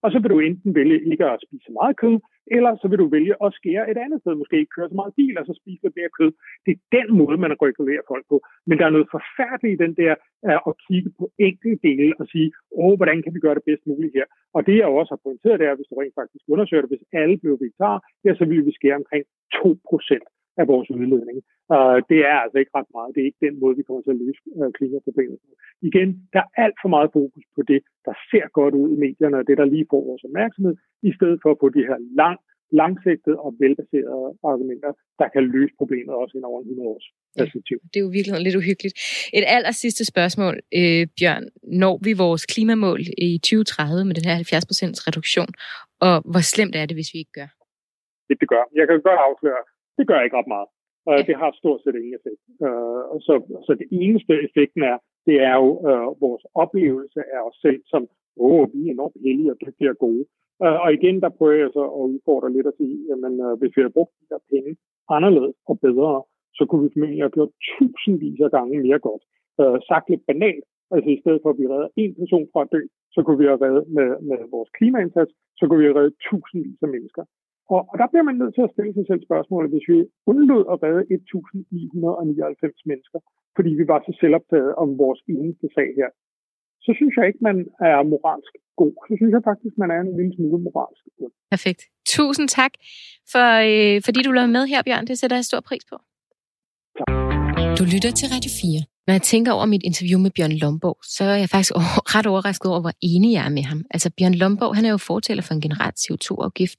Og så vil du enten vælge ikke at spise meget kød, eller så vil du vælge at skære et andet sted, måske ikke køre så meget bil, og så spise lidt mere kød. Det er den måde, man regulerer folk på. Men der er noget forfærdeligt i den der uh, at kigge på enkelte dele og sige, åh, hvordan kan vi gøre det bedst muligt her? Og det jeg også har pointeret, det er, hvis du rent faktisk undersøger det, hvis alle blev vegetar, ja, så ville vi skære omkring to procent af vores udledning. Uh, det er altså ikke ret meget. Det er ikke den måde, vi kommer til at løse uh, klimaproblemet. Igen, der er alt for meget fokus på det, der ser godt ud i medierne, og det, der lige får vores opmærksomhed, i stedet for på de her lang, langsigtede og velbaserede argumenter, der kan løse problemet også inden over hundrede års perspektiv. Ja, det er jo virkelig lidt uhyggeligt. Et aller sidste spørgsmål, øh, Bjørn. Når vi vores klimamål i tyve tredive med den her halvfjerds procent reduktion, og hvor slemt er det, hvis vi ikke gør? Det, det gør. Jeg kan godt afsløre, det gør ikke ret meget. Uh, det har stort set ingen effekt. Uh, så, så det eneste effekten er, det er jo uh, vores oplevelse af os selv som, åh, vi er enormt heldige og dygtige og gode. Uh, og igen, der prøver jeg så at udfordre lidt at sige, jamen uh, hvis vi havde brugt de der penge anderledes og bedre, så kunne vi formentlig have gjort tusindvis af gange mere godt. Uh, sagt lidt banalt, altså i stedet for at vi redder en person fra at dø, så kunne vi have reddet med, med vores klimaindsats, så kunne vi have reddet tusindvis af mennesker. Og, og der bliver man nødt til at stille sig selv spørgsmålet, hvis vi undlod at redde et tusind ni hundrede nioghalvfems mennesker, fordi vi var så selvoptaget om vores eneste sag her, så synes jeg ikke, man er moralsk god. Så synes jeg faktisk, man er en lille smule moralsk god. Perfekt. Tusind tak, for, øh, fordi du lavede med her, Bjørn. Det sætter jeg stor pris på. Tak. Du lytter til Radio fire. Når jeg tænker over mit interview med Bjørn Lomborg, så er jeg faktisk ret overrasket over, hvor enig jeg er med ham. Altså Bjørn Lomborg, han er jo fortaler for en generel C O to afgift.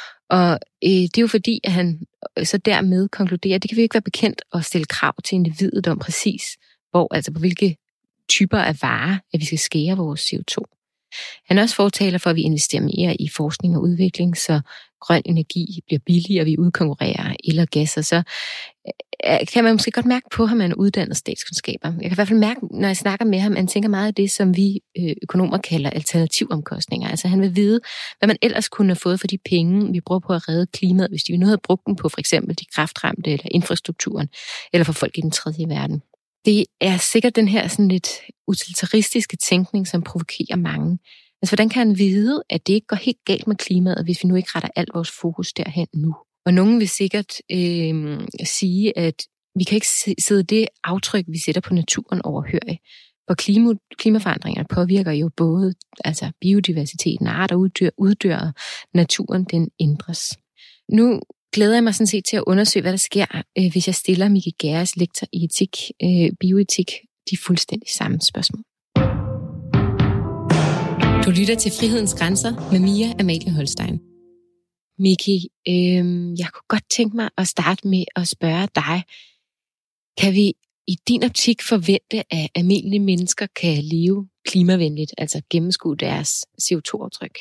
Og øh, det er jo fordi, at han så dermed konkluderer, at det kan vi ikke være bekendt at stille krav til individet om præcis, hvor, altså på hvilke typer af varer, at vi skal skære vores C O to. Han er også fortaler for, at vi investerer mere i forskning og udvikling, så grøn energi bliver billigere, og vi udkonkurrerer el og gas, og så kan man måske godt mærke på ham, at han er uddannet statskundskaber. Jeg kan i hvert fald mærke, når jeg snakker med ham, at han tænker meget af det, som vi økonomer kalder alternativomkostninger. Altså han vil vide, hvad man ellers kunne have fået for de penge, vi bruger på at redde klimaet, hvis vi nu havde brugt dem på for eksempel de kræftramte eller infrastrukturen, eller for folk i den tredje verden. Det er sikkert den her sådan lidt utilitaristiske tænkning, som provokerer mange. Altså, hvordan kan han vide, at det ikke går helt galt med klimaet, hvis vi nu ikke retter alt vores fokus derhen nu? Og nogen vil sikkert øh, sige, at vi kan ikke sidde det aftryk, vi sætter på naturen overhørige. For klima, klimaforandringerne påvirker jo både altså biodiversiteten, arter uddør, uddør, og naturen den ændres. Nu glæder jeg mig sådan set til at undersøge, hvad der sker, øh, hvis jeg stiller Micke Gjerres, lektor i etik, øh, bioetik, de fuldstændig samme spørgsmål. Du lytter til Frihedens Grænser med Mia Amalie Holstein. Micke, øh, jeg kunne godt tænke mig at starte med at spørge dig, kan vi i din optik forvente, at almindelige mennesker kan leve klimavenligt, altså gennemskue deres C O to aftryk?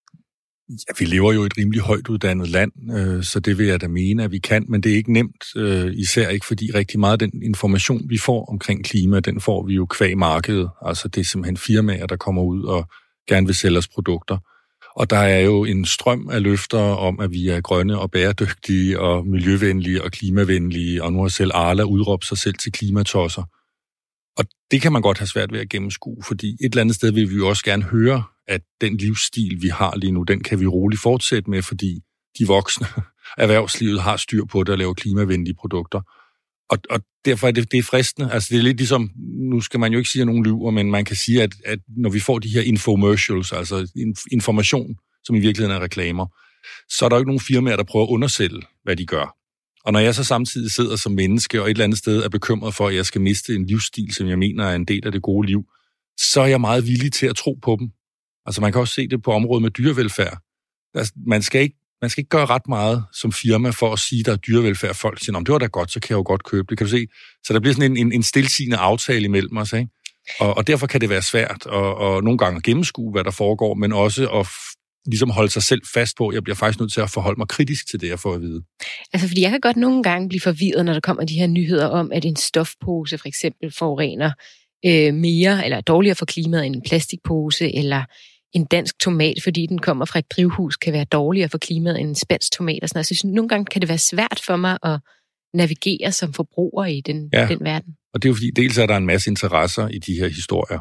Ja, vi lever jo i et rimelig højt uddannet land, øh, så det vil jeg da mene, at vi kan, men det er ikke nemt, øh, især ikke fordi rigtig meget af den information, vi får omkring klima, den får vi jo kvæg markedet. Altså det er simpelthen firmaer, der kommer ud og gerne vil sælge os produkter. Og der er jo en strøm af løfter om, at vi er grønne og bæredygtige og miljøvenlige og klimavenlige, og nu har selv Arla udråbt sig selv til klimatosser. Og det kan man godt have svært ved at gennemskue, fordi et eller andet sted vil vi jo også gerne høre, at den livsstil, vi har lige nu, den kan vi roligt fortsætte med, fordi de voksne erhvervslivet har styr på det og laver klimavenlige produkter. Og, og derfor er det, det er fristende. Altså det er lidt ligesom, nu skal man jo ikke sige, at nogen lyver, men man kan sige, at, at når vi får de her infomercials, altså information, som i virkeligheden er reklamer, så er der jo ikke nogen firmaer, der prøver at undersælge, hvad de gør. Og når jeg så samtidig sidder som menneske og et eller andet sted er bekymret for, at jeg skal miste en livsstil, som jeg mener er en del af det gode liv, så er jeg meget villig til at tro på dem. Altså man kan også se det på området med dyrevelfærd. Altså, man skal ikke Man skal ikke gøre ret meget som firma for at sige, at der er dyrevelfærd. Folk siger, det var da godt, så kan jeg jo godt købe det. Kan du se? Så der bliver sådan en, en, en stilsigende aftale imellem os. Ikke? Og, og derfor kan det være svært at, og nogle gange at gennemskue, hvad der foregår, men også at f- ligesom holde sig selv fast på, jeg bliver faktisk nødt til at forholde mig kritisk til det, jeg får at vide. Altså, fordi jeg kan godt nogle gange blive forvirret, når der kommer de her nyheder om, at en stofpose for eksempel forurener øh, mere eller er dårligere for klimaet end en plastikpose, eller en dansk tomat, fordi den kommer fra et drivhus, kan være dårligere for klimaet end en spansk tomat. Og sådan noget. Så jeg synes, nogle gange kan det være svært for mig at navigere som forbruger i den, ja. den verden. Og det er jo fordi, dels er der en masse interesser i de her historier.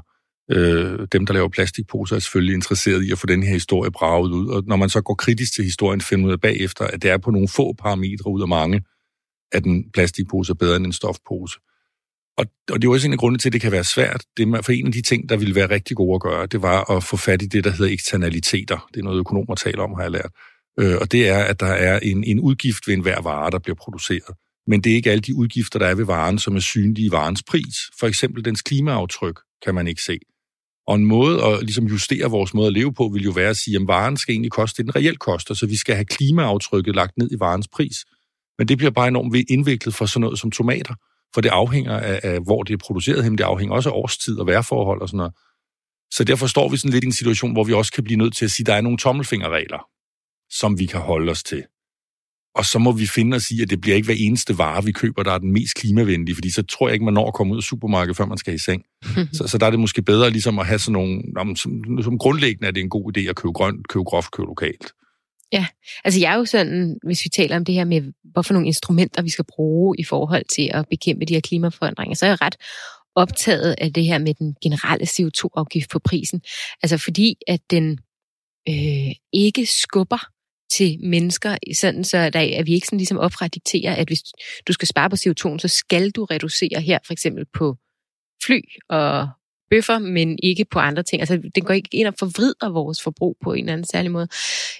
Øh, dem, der laver plastikposer, er selvfølgelig interesseret i at få den her historie braget ud. Og når man så går kritisk til historien, finder man ud af bagefter, at det er på nogle få parametre ud af mange, at en plastikpose er bedre end en stofpose. Og, og det er jo også en af grundene til, at det kan være svært. Det, for en af de ting, der ville være rigtig gode at gøre, det var at få fat i det, der hedder eksternaliteter. Det er noget, økonomer taler om, har jeg lært. Øh, og det er, at der er en, en udgift ved enhver vare, der bliver produceret. Men det er ikke alle de udgifter, der er ved varen, som er synlige i varens pris. For eksempel dens klimaaftryk kan man ikke se. Og en måde at ligesom justere vores måde at leve på, vil jo være at sige, at varen skal egentlig koste det, den reelt koster, så vi skal have klimaaftrykket lagt ned i varens pris. Men det bliver bare enormt indviklet for sådan noget som tomater, for det afhænger af, af hvor det er produceret hen, det afhænger også af årstid og vejrforhold og sådan noget. Så derfor står vi sådan lidt i en situation, hvor vi også kan blive nødt til at sige, at der er nogle tommelfingerregler, som vi kan holde os til. Og så må vi finde os i, at det bliver ikke hver eneste vare, vi køber, der er den mest klimavenlige, fordi så tror jeg ikke, man når at komme ud af supermarkedet, før man skal i seng. så, så der er det måske bedre ligesom at have sådan nogle, som, som grundlæggende er det en god idé at købe grønt, købe groft, købe lokalt. Ja, altså jeg er jo sådan, hvis vi taler om det her med, hvorfor nogle instrumenter vi skal bruge i forhold til at bekæmpe de her klimaforandringer, så er jeg ret optaget af det her med den generelle C O to afgift på prisen. Altså fordi, at den øh, ikke skubber til mennesker, sådan så der, at vi ikke sådan ligesom opfra dikterer, at hvis du skal spare på C O to'en, så skal du reducere her, for eksempel på fly og bøffer, men ikke på andre ting. Altså, den går ikke ind og forvrider vores forbrug på en eller anden særlig måde.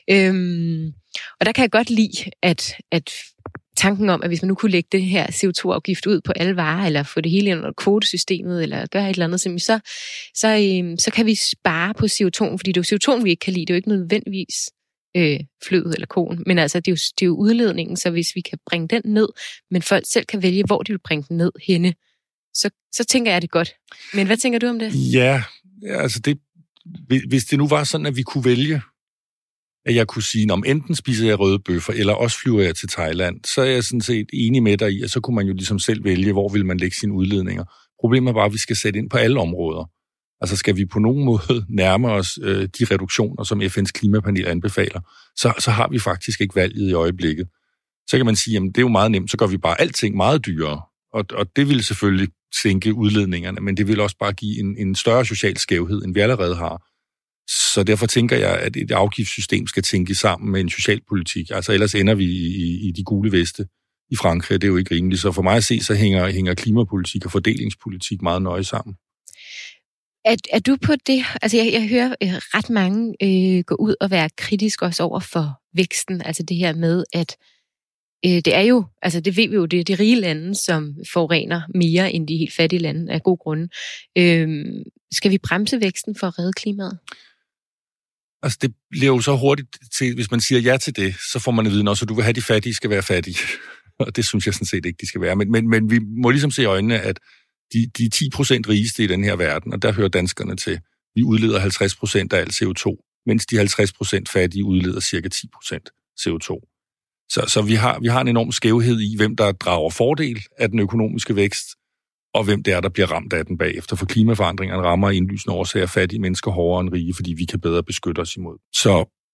Øhm, og der kan jeg godt lide, at, at tanken om, at hvis man nu kunne lægge det her C O to afgift ud på alle varer, eller få det hele under kvotesystemet, eller gøre et eller andet, så, så, øhm, så kan vi spare på C O to'en, fordi det er jo C O to'en, vi ikke kan lide. Det er jo ikke nødvendigvis øh, flyet eller koen, men altså, det er, jo, det er jo udledningen, så hvis vi kan bringe den ned, men folk selv kan vælge, hvor de vil bringe den ned henne, Så, så tænker jeg det godt. Men hvad tænker du om det? Ja, altså det, hvis det nu var sådan, at vi kunne vælge, at jeg kunne sige, om enten spiser jeg røde bøffer, eller også flyver jeg til Thailand, så er jeg sådan set enig med dig i, at så kunne man jo ligesom selv vælge, hvor vil man lægge sine udledninger. Problemet er bare, at vi skal sætte ind på alle områder. Altså skal vi på nogen måde nærme os øh, de reduktioner, som F N's klimapanel anbefaler, så, så har vi faktisk ikke valget i øjeblikket. Så kan man sige, at det er jo meget nemt, så gør vi bare alting meget dyrere. Og, og det vil selvfølgelig sænke udledningerne, men det vil også bare give en, en større social skævhed, end vi allerede har. Så derfor tænker jeg, at et afgiftssystem skal tænke sammen med en socialpolitik. Altså ellers ender vi i, i de gule veste i Frankrig, det er jo ikke rimeligt. Så for mig at se, så hænger, hænger klimapolitik og fordelingspolitik meget nøje sammen. Er, er du på det? Altså jeg, jeg hører øh, ret mange øh, gå ud og være kritisk også over for væksten. Altså det her med, at øh, det er jo, altså det ved vi jo, det er de rige lande, som forurener mere end de helt fattige lande af god grunde. Øh, skal vi bremse væksten for at redde klimaet? Altså det bliver jo så hurtigt til, hvis man siger ja til det, så får man at vide, at du vil have de fattige skal være fattige. Og det synes jeg sådan set ikke, de skal være. Men, men, men vi må ligesom se i øjnene, at de, de ti procent rigeste i den her verden, og der hører danskerne til, vi udleder halvtreds procent af al C O to, mens de halvtreds procent fattige udleder cirka ti procent C O to. Så, så vi, har, vi har en enorm skævhed i, hvem der drager fordel af den økonomiske vækst, og hvem det er, der bliver ramt af den bagefter. For klimaforandringerne rammer indlysende årsager fattige mennesker hårdere end rige, fordi vi kan bedre beskytte os imod. Så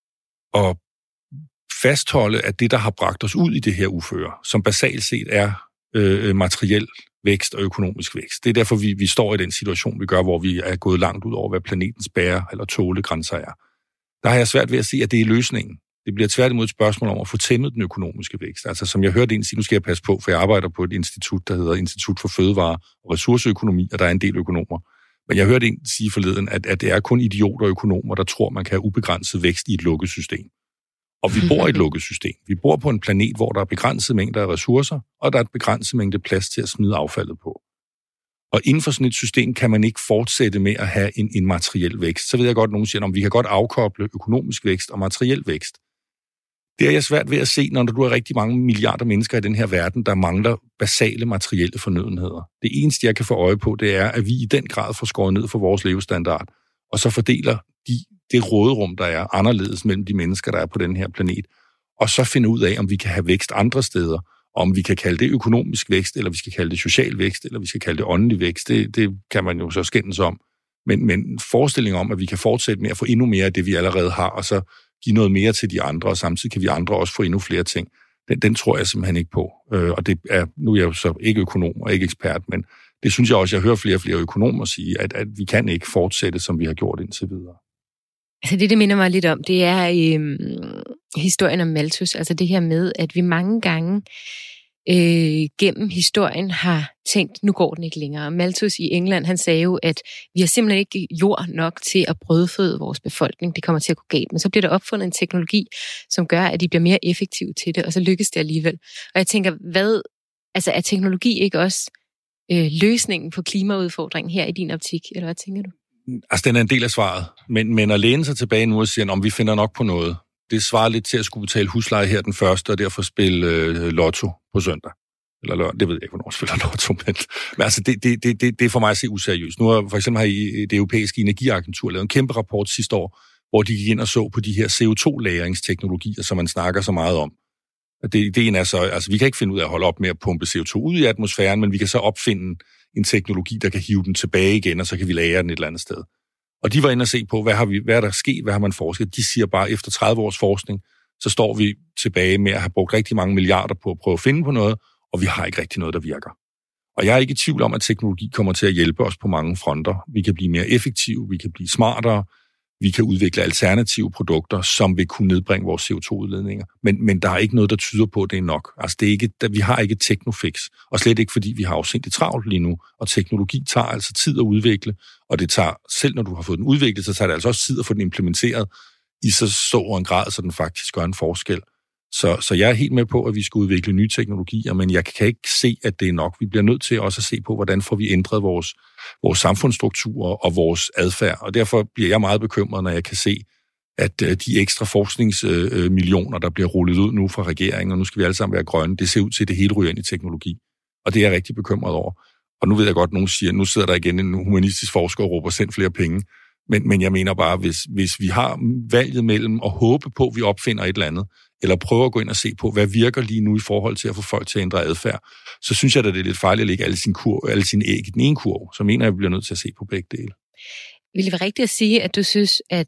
at fastholde, at det, der har bragt os ud i det her uføre, som basalt set er øh, materiel vækst og økonomisk vækst. Det er derfor, vi, vi står i den situation, vi gør, hvor vi er gået langt ud over, hvad planetens bære eller tålegrænser er. Der har jeg svært ved at se, at det er løsningen. Det bliver tværtimod et spørgsmål om at få tæmmet den økonomiske vækst. Altså, som jeg hørte en sige, nu skal jeg passe på, for jeg arbejder på et institut, der hedder Institut for Fødevare og Ressourceøkonomi, og der er en del økonomer. Men jeg hørte en sige forleden, at, at det er kun idioter og økonomer, der tror, man kan have ubegrænset vækst i et lukket system. Og vi bor i et lukket system. Vi bor på en planet, hvor der er begrænset mængder af ressourcer, og der er et begrænset mængde plads til at smide affaldet på. Og inden for sådan et system kan man ikke fortsætte med at have en, en materiel vækst. Så ved jeg godt, at nogen siger, at vi kan godt afkoble økonomisk vækst og materiel vækst. Det er jeg svært ved at se, når du har rigtig mange milliarder mennesker i den her verden, der mangler basale materielle fornødenheder. Det eneste, jeg kan få øje på, det er, at vi i den grad får skåret ned for vores levestandard, og så fordeler de, det råderum, der er anderledes mellem de mennesker, der er på den her planet, og så finder ud af, om vi kan have vækst andre steder, om vi kan kalde det økonomisk vækst, eller vi skal kalde det social vækst, eller vi skal kalde det åndelig vækst. Det, det kan man jo så skændes om. Men, men forestillingen om, at vi kan fortsætte med at få endnu mere af det, vi allerede har, og så give noget mere til de andre, og samtidig kan vi andre også få endnu flere ting. Den, den tror jeg simpelthen ikke på. Øh, og det er, nu er jeg jo så ikke økonom og ikke ekspert, men det synes jeg også, jeg hører flere og flere økonomer sige, at, at vi kan ikke fortsætte, som vi har gjort indtil videre. Altså det, det minder mig lidt om, det er øhm, historien om Malthus. Altså det her med, at vi mange gange øh, gennem historien har tænkt, nu går den ikke længere. Malthus i England, han sagde jo, at vi har simpelthen ikke jord nok til at brødføde vores befolkning. Det kommer til at gå galt. Men så bliver der opfundet en teknologi, som gør, at de bliver mere effektive til det, og så lykkes det alligevel. Og jeg tænker, hvad, altså er teknologi ikke også øh, løsningen på klimaudfordringen her i din optik? Eller hvad tænker du? Altså, den er en del af svaret. Men, men at læne sig tilbage nu og sige, om vi finder nok på noget, det svarer lidt til at skulle betale husleje her den første, og derfor spille øh, lotto på søndag. Eller lørdag, det ved jeg ikke, hvornår spiller lotto, men, men altså, det, det, det, det er for mig at se useriøst. Nu har for eksempel har I, det europæiske energiagentur lavet en kæmpe rapport sidste år, hvor de gik ind og så på de her C O to lagringsteknologier, som man snakker så meget om. Det, ideen er så, altså vi kan ikke finde ud af at holde op med at pumpe C O to ud i atmosfæren, men vi kan så opfinde en teknologi, der kan hive den tilbage igen, og så kan vi lagre den et eller andet sted. Og de var inde og se på, hvad har, vi, hvad er der sket, hvad har man forsket. De siger bare, at efter tredive års forskning, så står vi tilbage med at have brugt rigtig mange milliarder på at prøve at finde på noget, og vi har ikke rigtig noget, der virker. Og jeg er ikke i tvivl om, at teknologi kommer til at hjælpe os på mange fronter. Vi kan blive mere effektive, vi kan blive smartere, vi kan udvikle alternative produkter, som vil kunne nedbringe vores C O to udledninger. Men, men der er ikke noget, der tyder på, at det er nok. Altså, det er ikke, vi har ikke et teknofix, og slet ikke, fordi vi har afsindigt travlt lige nu. Og teknologi tager altså tid at udvikle, og det tager, selv når du har fået den udviklet, så tager det altså også tid at få den implementeret i så stor en grad, så den faktisk gør en forskel. Så, så jeg er helt med på, at vi skal udvikle nye teknologier, men jeg kan ikke se, at det er nok. Vi bliver nødt til også at se på, hvordan får vi ændret vores, vores samfundsstrukturer og vores adfærd. Og derfor bliver jeg meget bekymret, når jeg kan se, at de ekstra forskningsmillioner, der bliver rullet ud nu fra regeringen, og nu skal vi alle sammen være grønne, det ser ud til, at det hele ryger ind i teknologi. Og det er jeg rigtig bekymret over. Og nu ved jeg godt, at nogen siger, at nu sidder der igen en humanistisk forsker og råber, send flere penge. Men, men jeg mener bare, hvis, hvis vi har valget mellem at håbe på, at vi opfinder et eller andet, eller prøve at gå ind og se på, hvad virker lige nu i forhold til at få folk til at ændre adfærd, så synes jeg, at det er lidt farligt at lægge alle sine, kur, alle sine æg i den ene kurv. Så mener jeg, at vi bliver nødt til at se på begge dele. Vil det være rigtigt at sige, at du synes, at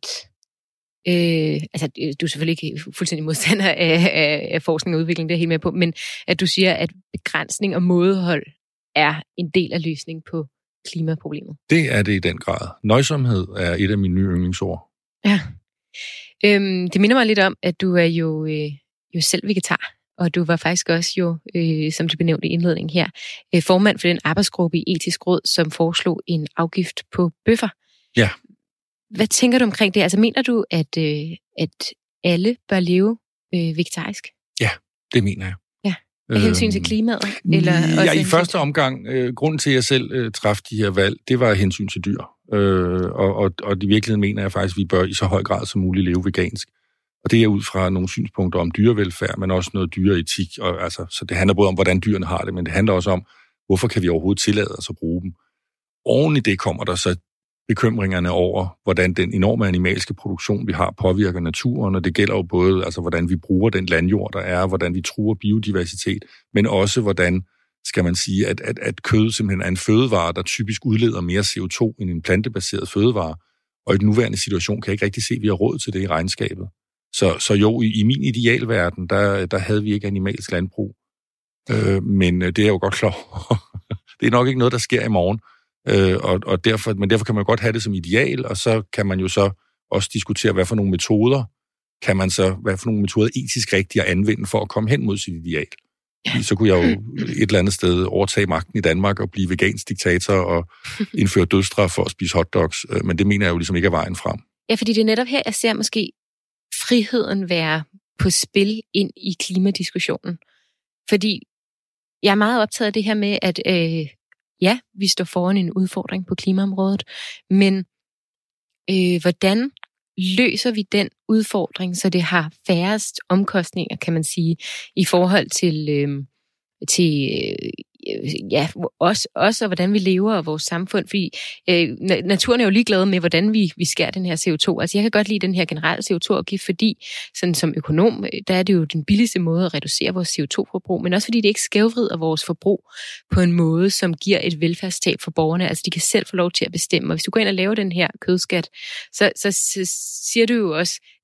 øh, altså, du er selvfølgelig ikke fuldstændig modstander af, af, af forskning og udvikling, det er helt med på, men at du siger, at begrænsning og mådehold er en del af løsningen på klimaproblemet? Det er det i den grad. Nøjsomhed er et af mine nye yndlingsord. Ja. Øhm, det minder mig lidt om, at du er jo, øh, jo selv vegetar, og du var faktisk også jo, øh, som du benævnte i indledningen her, øh, formand for den arbejdsgruppe i Etisk Råd, som foreslog en afgift på bøffer. Ja. Hvad tænker du omkring det? Altså mener du, at, øh, at alle bør leve øh, vegetarisk? Ja, det mener jeg. Af hensyn til klimaet? Eller ja, også i første omgang, øh, grunden til, at jeg selv øh, træffede de her valg, det var af hensyn til dyr. Øh, og, og, og i virkeligheden mener jeg faktisk, at vi bør i så høj grad som muligt leve vegansk. Og det er ud fra nogle synspunkter om dyrevelfærd, men også noget dyreetik. Og, altså, så det handler både om, hvordan dyrene har det, men det handler også om, hvorfor kan vi overhovedet tillade os at bruge dem. Oven i det kommer der så bekymringerne over, hvordan den enorme animalske produktion, vi har, påvirker naturen, og det gælder jo både, altså, hvordan vi bruger den landjord, der er, hvordan vi truer biodiversitet, men også, hvordan, skal man sige, at, at, at kød simpelthen er en fødevare, der typisk udleder mere C O to end en plantebaseret fødevare, og i den nuværende situation kan jeg ikke rigtig se, at vi har råd til det i regnskabet. Så, så jo, i, i min idealverden, der, der havde vi ikke animalsk landbrug, øh, men det er jeg jo godt klar over. Det er nok ikke noget, der sker i morgen. Øh, og, og derfor, men derfor kan man godt have det som ideal, og så kan man jo så også diskutere, hvad for nogle metoder kan man så, hvad for nogle metoder etisk rigtigt at anvende for at komme hen mod sit ideal. Ja. Så kunne jeg jo et eller andet sted overtage magten i Danmark og blive vegansk diktator og indføre dødsstraf for at spise hotdogs, men det mener jeg jo ligesom ikke er vejen frem. Ja, fordi det er netop her, jeg ser måske friheden være på spil ind i klimadiskussionen. Fordi jeg er meget optaget af det her med, at øh, ja, vi står foran en udfordring på klimaområdet, men øh, hvordan løser vi den udfordring, så det har færrest omkostninger, kan man sige, i forhold til, øh, til øh, ja, os, os og hvordan vi lever og vores samfund, fordi øh, naturen er jo ligeglad med, hvordan vi, vi skærer den her C O to. Altså jeg kan godt lide den her generelle C O to-afgift, fordi sådan som økonom, der er det jo den billigste måde at reducere vores C O to-forbrug, men også fordi det ikke skævvrider vores forbrug på en måde, som giver et velfærdstab for borgerne. Altså de kan selv få lov til at bestemme, og hvis du går ind og laver den her kødskat, så, så, så siger du jo også,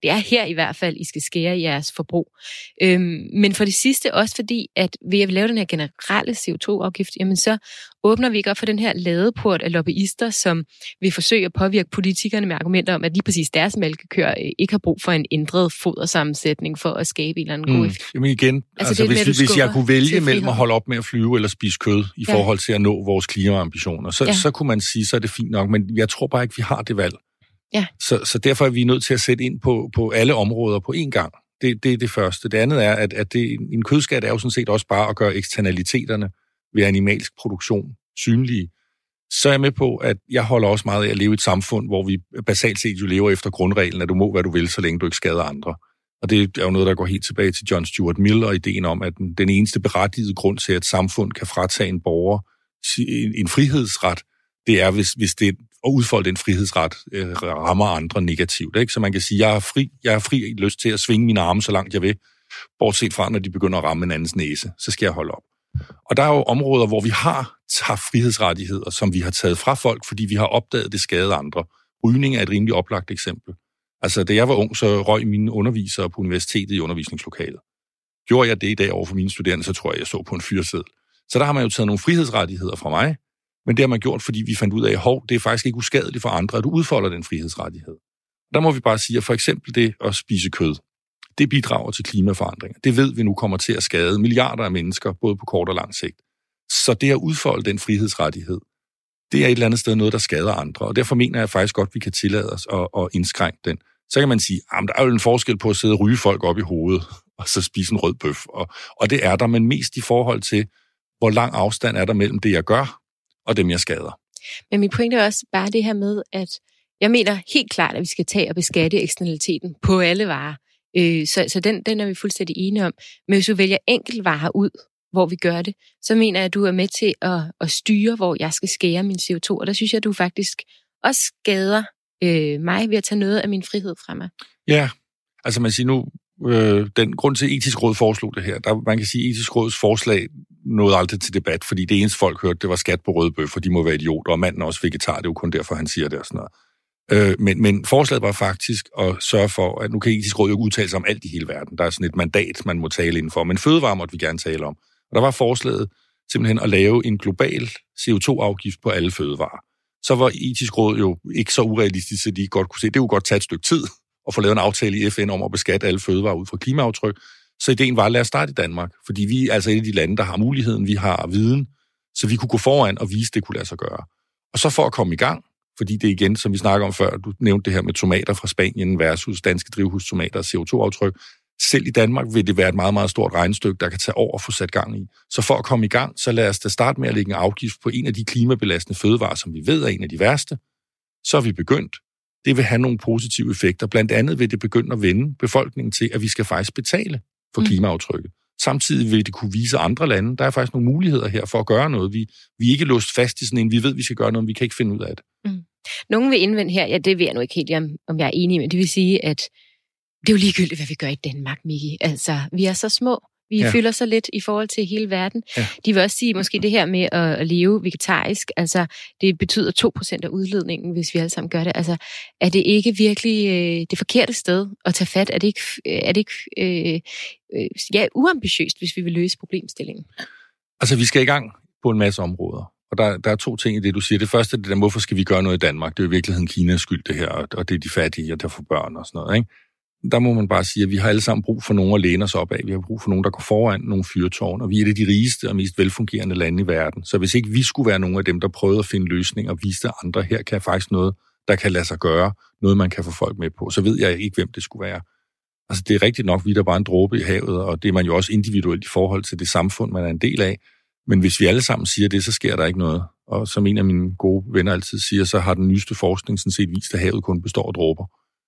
det er her i hvert fald, I skal skære jeres forbrug. Øhm, men for det sidste også fordi, at ved at lave den her generelle C O to afgift, jamen så åbner vi ikke op for den her ladeport af lobbyister, som vil forsøge at påvirke politikerne med argumenter om, at lige præcis deres mælkekøer ikke har brug for en ændret fodersammensætning for at skabe en eller anden god effekt. Mm. Jamen igen, altså, altså hvis, med, hvis jeg kunne vælge mellem at holde op med at flyve eller spise kød i ja. forhold til at nå vores klimaambitioner, så, ja. så kunne man sige, så er det fint nok, men jeg tror bare ikke, vi har det valg. Ja. Så, så derfor er vi nødt til at sætte ind på, på alle områder på én gang. Det, det er det første. Det andet er, at, at det, en kødskat er jo sådan set også bare at gøre eksternaliteterne ved animalsk produktion synlige. Så er jeg med på, at jeg holder også meget af at leve i et samfund, hvor vi basalt set jo lever efter grundreglen, at du må, hvad du vil, så længe du ikke skader andre. Og det er jo noget, der går helt tilbage til John Stuart Mill og ideen om, at den, den eneste berettigede grund til, at et samfund kan fratage en borger en, en frihedsret, det er, hvis, hvis det at udfolde den frihedsret øh, rammer andre negativt. Ikke? Så man kan sige, jeg er fri, jeg er fri lyst til at svinge mine arme, så langt jeg vil, bortset fra, når de begynder at ramme en andens næse, så skal jeg holde op. Og der er jo områder, hvor vi har taget frihedsrettigheder, som vi har taget fra folk, fordi vi har opdaget, det skade andre. Rygning er et rimelig oplagt eksempel. Altså, da jeg var ung, så røg mine undervisere på universitetet i undervisningslokalet. Gjorde jeg det i dag over for mine studerende, så tror jeg, jeg så på en fyreseddel. Så der har man jo taget nogle frihedsrettigheder fra mig, men det har man gjort, fordi vi fandt ud af, hov, det er faktisk ikke uskadeligt for andre, at du udfolder den frihedsrettighed. Der må vi bare sige, at for eksempel det at spise kød, det bidrager til klimaforandringer. Det ved vi nu kommer til at skade milliarder af mennesker, både på kort og lang sigt. Så det at udfolde den frihedsrettighed, det er et eller andet sted noget, der skader andre, og derfor mener jeg faktisk godt, at vi kan tillade os at, at indskrænke den. Så kan man sige, at der er jo en forskel på at sidde og ryge folk op i hovedet, og så spise en rød bøf. Og, og det er der, men mest i forhold til, hvor lang afstand er der mellem det, jeg gør, og dem, jeg skader. Men min pointe er også bare det her med, at jeg mener helt klart, at vi skal tage og beskatte eksternaliteten på alle varer. Øh, så så den, den er vi fuldstændig enige om. Men hvis du vælger enkeltvarer ud, hvor vi gør det, så mener jeg, at du er med til at, at styre, hvor jeg skal skære min C O to. Og der synes jeg, at du faktisk også skader øh, mig ved at tage noget af min frihed fra mig. Ja, altså man siger nu, øh, den grund til, at Etisk Råd foreslog det her, der, man kan sige, at Etisk Råds forslag nåede aldrig til debat, fordi det eneste folk hørte, det var skat på røde bøffer, de må være idioter, og manden er også vegetar, det er jo kun derfor, han siger det og sådan noget. Øh, men, men forslaget var faktisk at sørge for, at nu kan Etisk Råd jo udtale sig om alt i hele verden. Der er sådan et mandat, man må tale indenfor, men fødevarer måtte vi gerne tale om. Og der var forslaget simpelthen at lave en global C O to afgift på alle fødevarer. Så var Etisk Råd jo ikke så urealistisk, at de godt kunne se, det kunne godt tage et stykke tid at få lavet en aftale i F N om at beskatte alle fødevarer ud fra klimaaftryk. Så ideen var, at lade os starte i Danmark, fordi vi er altså et af de lande, der har muligheden, vi har viden, så vi kunne gå foran og vise, det kunne lade sig gøre. Og så for at komme i gang, fordi det igen, som vi snakker om før, du nævnte det her med tomater fra Spanien versus danske drivhustomater og C O to aftryk. Selv i Danmark vil det være et meget, meget stort regnestykke, der kan tage over og få sat gang i. Så for at komme i gang, så lad os da starte med at lægge en afgift på en af de klimabelastende fødevarer, som vi ved er en af de værste. Så er vi begyndt. Det vil have nogle positive effekter. Blandt andet vil det begynde at vende befolkningen til, at vi skal faktisk betale for mm. klimaaftrykket. Samtidig vil det kunne vise andre lande, der er faktisk nogle muligheder her for at gøre noget. Vi, vi er ikke låst fast i sådan en, vi ved, vi skal gøre noget, men vi kan ikke finde ud af det. Mm. Nogen vil indvende her, ja, det ved jeg nu ikke helt, om, om jeg er enig med. Det vil sige, at det er jo ligegyldigt, hvad vi gør i Danmark, Miki. Altså, vi er så små. Vi ja. fylder så lidt i forhold til hele verden. Ja. De vil også sige, måske det her med at leve vegetarisk, altså, det betyder to procent af udledningen, hvis vi alle sammen gør det. Altså, er det ikke virkelig øh, det forkerte sted at tage fat? Er det ikke, er det ikke øh, øh, ja, uambitiøst, hvis vi vil løse problemstillingen? Altså, vi skal i gang på en masse områder. Og der, der er to ting i det, du siger. Det første er det der, hvorfor skal vi gøre noget i Danmark? Det er jo i virkeligheden Kinas skyld, det her, og det er de fattige, og der får børn og sådan noget, ikke? Der må man bare sige, at vi har alle sammen brug for nogen at læne os op af. Vi har brug for nogen, der går foran nogle fyrtårn, og vi er det de rigeste og mest velfungerende lande i verden. Så hvis ikke vi skulle være nogle af dem, der prøvede at finde løsninger og vise andre, her kan faktisk noget, der kan lade sig gøre, noget man kan få folk med på, så ved jeg ikke, hvem det skulle være. Altså det er rigtigt nok, vi er der bare en dråbe i havet, og det er man jo også individuelt i forhold til det samfund, man er en del af. Men hvis vi alle sammen siger det, så sker der ikke noget. Og som en af mine gode venner altid siger, så har den nyeste forskning sådan set vist, at havet kun består af dråber.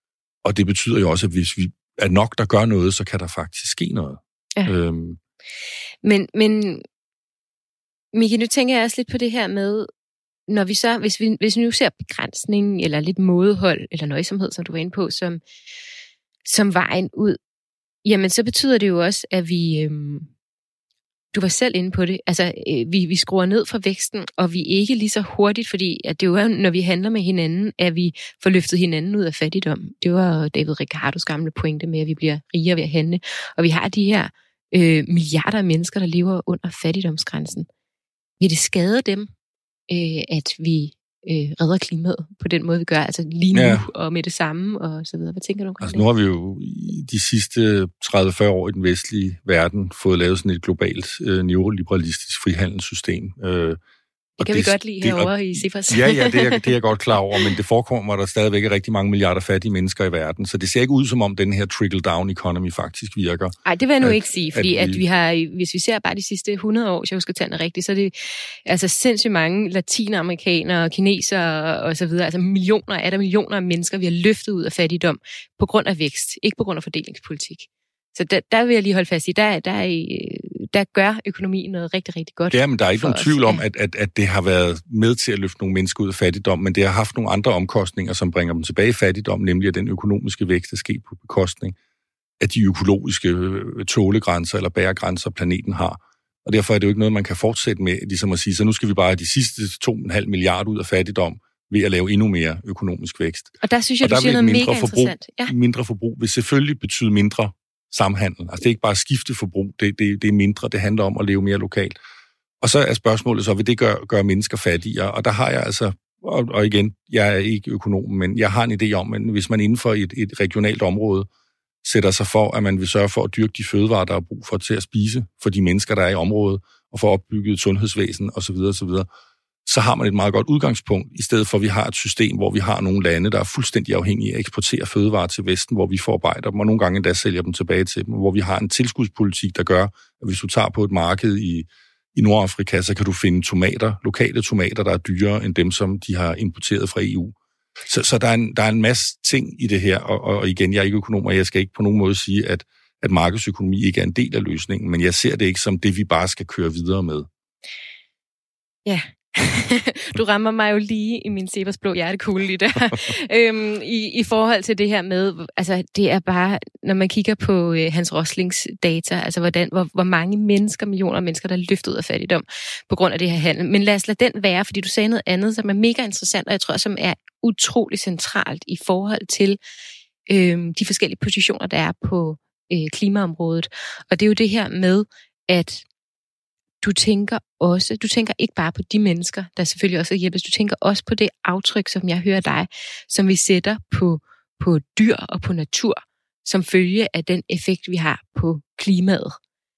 Og det betyder jo også, at hvis vi er nok, der gør noget, så kan der faktisk ske noget. Ja. Øhm. Men, men Miki, nu tænker jeg også lidt på det her med, når vi så, hvis vi, hvis vi nu ser begrænsning, eller lidt mådehold, eller nøjsomhed, som du var inde på, som, som vejen ud, jamen så betyder det jo også, at vi, øhm, du var selv inde på det. Altså, øh, vi, vi skruer ned for væksten, og vi er ikke lige så hurtigt, fordi at det er jo, når vi handler med hinanden, at vi får løftet hinanden ud af fattigdom. Det var David Ricardos gamle pointe med, at vi bliver rigere ved at handle. Og vi har de her øh, milliarder af mennesker, der lever under fattigdomsgrænsen. Vil det skade dem, øh, at vi øh, redder klimaet på den måde, vi gør, altså lige nu ja. og med det samme og så videre? Hvad tænker du om altså, det? Nu har vi jo i de sidste tredive til fyrre år i den vestlige verden fået lavet sådan et globalt øh, neoliberalistisk frihandelssystem. Øh, Det kan det, vi godt lide herovre i CEPOS. Ja, ja, det er, det er jeg godt klar over, men det forekommer, at der stadigvæk er rigtig mange milliarder fattige mennesker i verden, så det ser ikke ud som om den her trickle-down economy faktisk virker. Nej, det vil jeg nu at, ikke sige, fordi at vi, at vi har, hvis vi ser bare de sidste hundrede år, hvis jeg husker tallene rigtigt, så er det altså sindssygt mange latinamerikanere, kinesere og så videre, altså millioner, er der millioner af mennesker, vi har løftet ud af fattigdom på grund af vækst, ikke på grund af fordelingspolitik. Så der, der vil jeg lige holde fast i, der, der, der gør økonomien noget rigtig, rigtig godt. Ja, men der er ikke nogen tvivl om, at, at, at det har været med til at løfte nogle mennesker ud af fattigdom, men det har haft nogle andre omkostninger, som bringer dem tilbage i fattigdom, nemlig at den økonomiske vækst er sket på bekostning af de økologiske tålegrænser eller bæregrænser, planeten har. Og derfor er det jo ikke noget, man kan fortsætte med, ligesom at sige, så nu skal vi bare have de sidste to komma fem milliarder ud af fattigdom ved at lave endnu mere økonomisk vækst. Og der synes jeg, du siger noget mega forbrug, interessant. Ja. Mindre forbrug vil selvfølgelig betyde mindre samhandel. Altså det er ikke bare skifteforbrug, det, det, det er mindre, det handler om at leve mere lokalt. Og så er spørgsmålet så, vil det gøre, gøre mennesker fattigere? Og der har jeg altså, og, og igen, jeg er ikke økonom, men jeg har en idé om, at hvis man inden for et, et regionalt område sætter sig for, at man vil sørge for at dyrke de fødevarer, der er brug for til at spise for de mennesker, der er i området, og for at opbygge et sundhedsvæsen osv., osv., så har man et meget godt udgangspunkt, i stedet for at vi har et system, hvor vi har nogle lande, der er fuldstændig afhængige af at eksportere fødevarer til Vesten, hvor vi forarbejder dem, og nogle gange endda sælger dem tilbage til dem, hvor vi har en tilskudspolitik, der gør, at hvis du tager på et marked i, i Nordafrika, så kan du finde tomater, lokale tomater, der er dyrere end dem, som de har importeret fra E U. Så, så der, er en, der er en masse ting i det her, og, og igen, jeg er ikke økonom, og jeg skal ikke på nogen måde sige, at, at markedsøkonomi ikke er en del af løsningen, men jeg ser det ikke som det, vi bare skal køre videre med. Ja. Du rammer mig jo lige i min CEPOS blå hjertekugle lige der. øhm, i, I forhold til det her med, altså det er bare, når man kigger på øh, Hans Roslings data, altså hvordan, hvor, hvor mange mennesker, millioner af mennesker, der er løftet ud af fattigdom på grund af det her handel. Men lad os lade den være, fordi du sagde noget andet, som er mega interessant, og jeg tror, som er utrolig centralt i forhold til øh, de forskellige positioner, der er på øh, klimaområdet. Og det er jo det her med, at du tænker også, du tænker ikke bare på de mennesker, der selvfølgelig også hjælpes, du tænker også på det aftryk, som jeg hører dig, som vi sætter på, på dyr og på natur, som følge af den effekt, vi har på klimaet.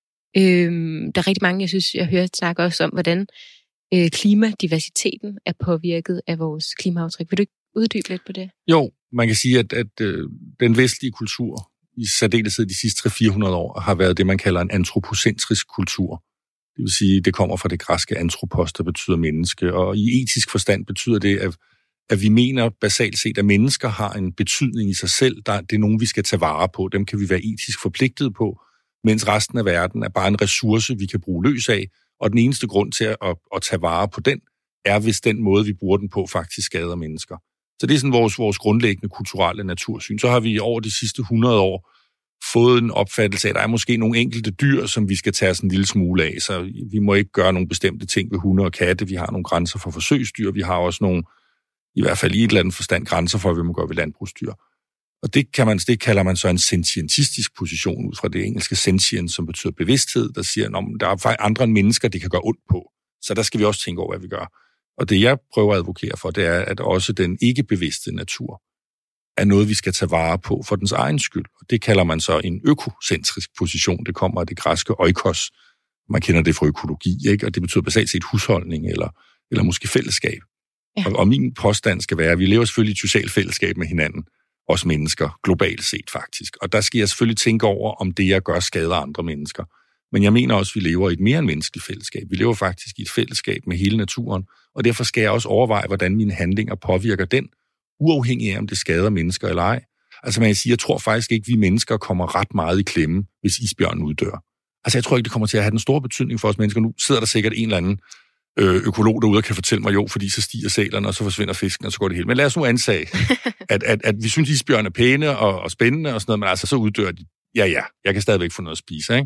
Øhm, der er rigtig mange, jeg synes, jeg hører snakke også om, hvordan øh, klimadiversiteten er påvirket af vores klimaaftryk. Vil du ikke uddybe lidt på det? Jo, man kan sige, at, at øh, den vestlige kultur, i særdeleshed de sidste tre til fire hundrede år, har været det, man kalder en antropocentrisk kultur. Det vil sige, det kommer fra det græske antropos, der betyder menneske. Og i etisk forstand betyder det, at, at vi mener basalt set, at mennesker har en betydning i sig selv. Der, det er nogen, vi skal tage vare på. Dem kan vi være etisk forpligtet på, mens resten af verden er bare en ressource, vi kan bruge løs af. Og den eneste grund til at, at, at tage vare på den, er hvis den måde, vi bruger den på, faktisk skader mennesker. Så det er sådan vores, vores grundlæggende kulturelle natursyn. Så har vi over de sidste hundrede år fået en opfattelse af, at der er måske nogle enkelte dyr, som vi skal tage os en lille smule af, så vi må ikke gøre nogle bestemte ting ved hunde og katte. Vi har nogle grænser for forsøgsdyr. Vi har også nogle, i hvert fald i et eller andet forstand, grænser for, hvad man gør ved landbrugsdyr. Og det, kan man, det kalder man så en sentientistisk position, ud fra det engelske sentient, som betyder bevidsthed, der siger, at der er faktisk andre end mennesker, det kan gøre ondt på. Så der skal vi også tænke over, hvad vi gør. Og det, jeg prøver at advokere for, det er, at også den ikke-bevidste natur er noget, vi skal tage vare på for dens egen skyld. Og det kalder man så en økocentrisk position. Det kommer af det græske oikos. Man kender det fra økologi, ikke? Og det betyder basalt set husholdning eller, eller måske fællesskab. Ja. Og, og min påstand skal være, at vi lever selvfølgelig i et socialt fællesskab med hinanden. Også mennesker, globalt set faktisk. Og der skal jeg selvfølgelig tænke over, om det, jeg gør, skader andre mennesker. Men jeg mener også, at vi lever i et mere end menneskeligt fællesskab. Vi lever faktisk i et fællesskab med hele naturen. Og derfor skal jeg også overveje, hvordan mine handlinger påvirker den, uafhængig af, om det skader mennesker eller ej. Altså man kan sige, jeg tror faktisk ikke, at vi mennesker kommer ret meget i klemme, hvis isbjørnen uddør. Altså jeg tror ikke, det kommer til at have den store betydning for os mennesker. Nu sidder der sikkert en eller anden økolog derude og kan fortælle mig, jo, fordi så stiger sælerne, og så forsvinder fisken, og så går det hele. Men lad os nu ansage, at, at, at vi synes, at isbjørn er pæne og, og spændende og sådan noget, men altså så uddør de. Ja, ja, jeg kan stadigvæk få noget at spise, ikke?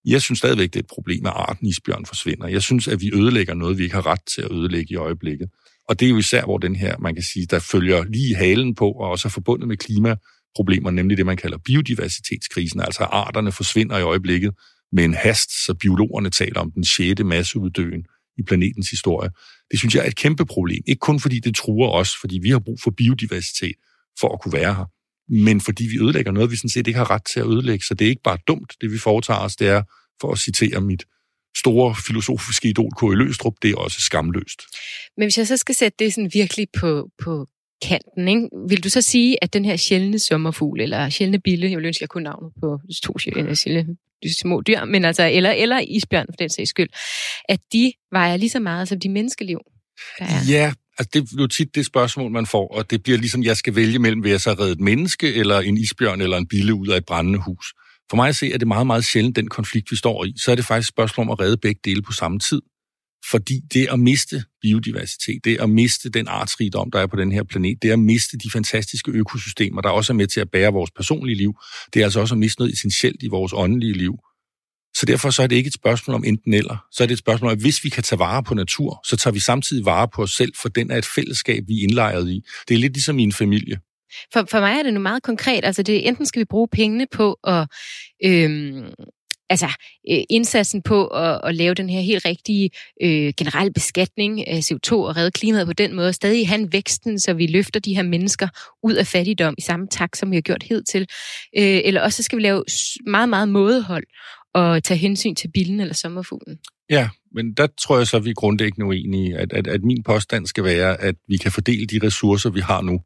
Jeg synes stadigvæk, det er et problem, at arten isbjørn forsvinder. Jeg synes, at vi ødelægger noget, vi ikke har ret til at ødelægge i øjeblikket. Og det er jo især, hvor den her, man kan sige, der følger lige halen på, og også er forbundet med klimaproblemer, nemlig det, man kalder biodiversitetskrisen. Altså arterne forsvinder i øjeblikket med en hast, så biologerne taler om den sjette masseuddøen i planetens historie. Det synes jeg er et kæmpe problem. Ikke kun fordi det truer os, fordi vi har brug for biodiversitet for at kunne være her, men fordi vi ødelægger noget, vi sådan set ikke har ret til at ødelægge. Så det er ikke bare dumt, det vi foretager os, det er, for at citere mit store filosofiske idol K. E. Løgstrup, det er også skamløst. Men hvis jeg så skal sætte det sådan virkelig på, på kanten, ikke? Vil du så sige, at den her sjældne sommerfugl, eller sjældne bille, jeg vil ønske, at jeg kunne navnet på to sjældne små dyr, men altså, eller, eller isbjørn for den sags skyld, at de vejer lige så meget som de menneskeliv, der er? Ja, altså det er jo tit det spørgsmål, man får, og det bliver ligesom, jeg skal vælge mellem, vil jeg så redde et menneske, eller en isbjørn, eller en bille ud af et brændende hus. For mig at se, at det meget, meget sjældent den konflikt, vi står i. Så er det faktisk et spørgsmål om at redde begge dele på samme tid. Fordi det at miste biodiversitet, det at miste den artsrigdom, der er på den her planet, det at miste de fantastiske økosystemer, der også er med til at bære vores personlige liv, det er altså også at miste noget essentielt i vores åndelige liv. Så derfor så er det ikke et spørgsmål om enten eller. Så er det et spørgsmål om, at hvis vi kan tage vare på natur, så tager vi samtidig vare på os selv, for den er et fællesskab, vi er indlejret i. Det er lidt ligesom i en familie. For, for mig er det nu meget konkret. Altså det, enten skal vi bruge pengene på at, øhm, altså øh, indsatsen på at, at lave den her helt rigtige øh, generelle beskatning af C O to og redde klimaet på den måde, og stadig have en væksten, så vi løfter de her mennesker ud af fattigdom i samme takt, som vi har gjort hidtil. Øh, eller også så skal vi lave meget, meget mådehold og tage hensyn til billen eller sommerfuglen. Ja, men der tror jeg så, at vi er grundlæggende uenige, at, at, at min påstand skal være, at vi kan fordele de ressourcer, vi har nu,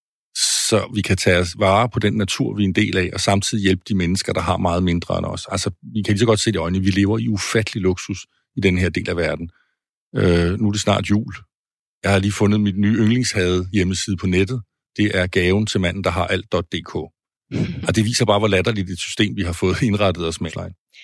så vi kan tage os vare på den natur, vi er en del af, og samtidig hjælpe de mennesker, der har meget mindre end os. Altså, vi kan lige så godt se det i øjnene, vi lever i ufattelig luksus i den her del af verden. Øh, nu er det snart jul. Jeg har lige fundet mit nye yndlingshade hjemmeside på nettet. Det er gaven til manden, der har alt punktum d k. Og det viser bare, hvor latterligt et system, vi har fået indrettet os med.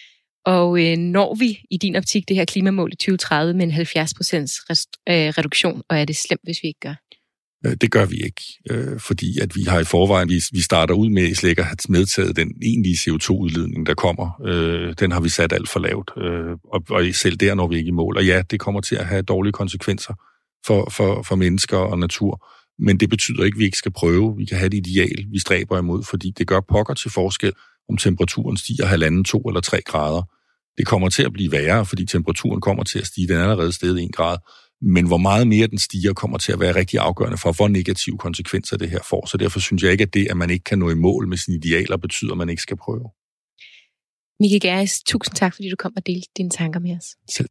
Og øh, når vi i din optik det her klimamål i tyve tredive med en halvfjerds procent rest, øh, reduktion, og er det slemt, hvis vi ikke gør? Det gør vi ikke, øh, fordi at vi har i forvejen, vi, vi starter ud med slet ikke at have medtaget den egentlige C O to udledning, der kommer. Øh, den har vi sat alt for lavt, øh, og, og selv der når vi ikke i mål. Og ja, det kommer til at have dårlige konsekvenser for, for, for mennesker og natur, men det betyder ikke, at vi ikke skal prøve. Vi kan have et ideal, vi stræber imod, fordi det gør pokker til forskel, om temperaturen stiger halvanden, to eller tre grader. Det kommer til at blive værre, fordi temperaturen kommer til at stige. Den er allerede steget en grad. Men hvor meget mere den stiger, kommer til at være rigtig afgørende for, hvor negative konsekvenser det her får. Så derfor synes jeg ikke, at det, at man ikke kan nå i mål med sine idealer, betyder, at man ikke skal prøve. Miki Gjerris, tusind tak, fordi du kom og delte dine tanker med os. Selv.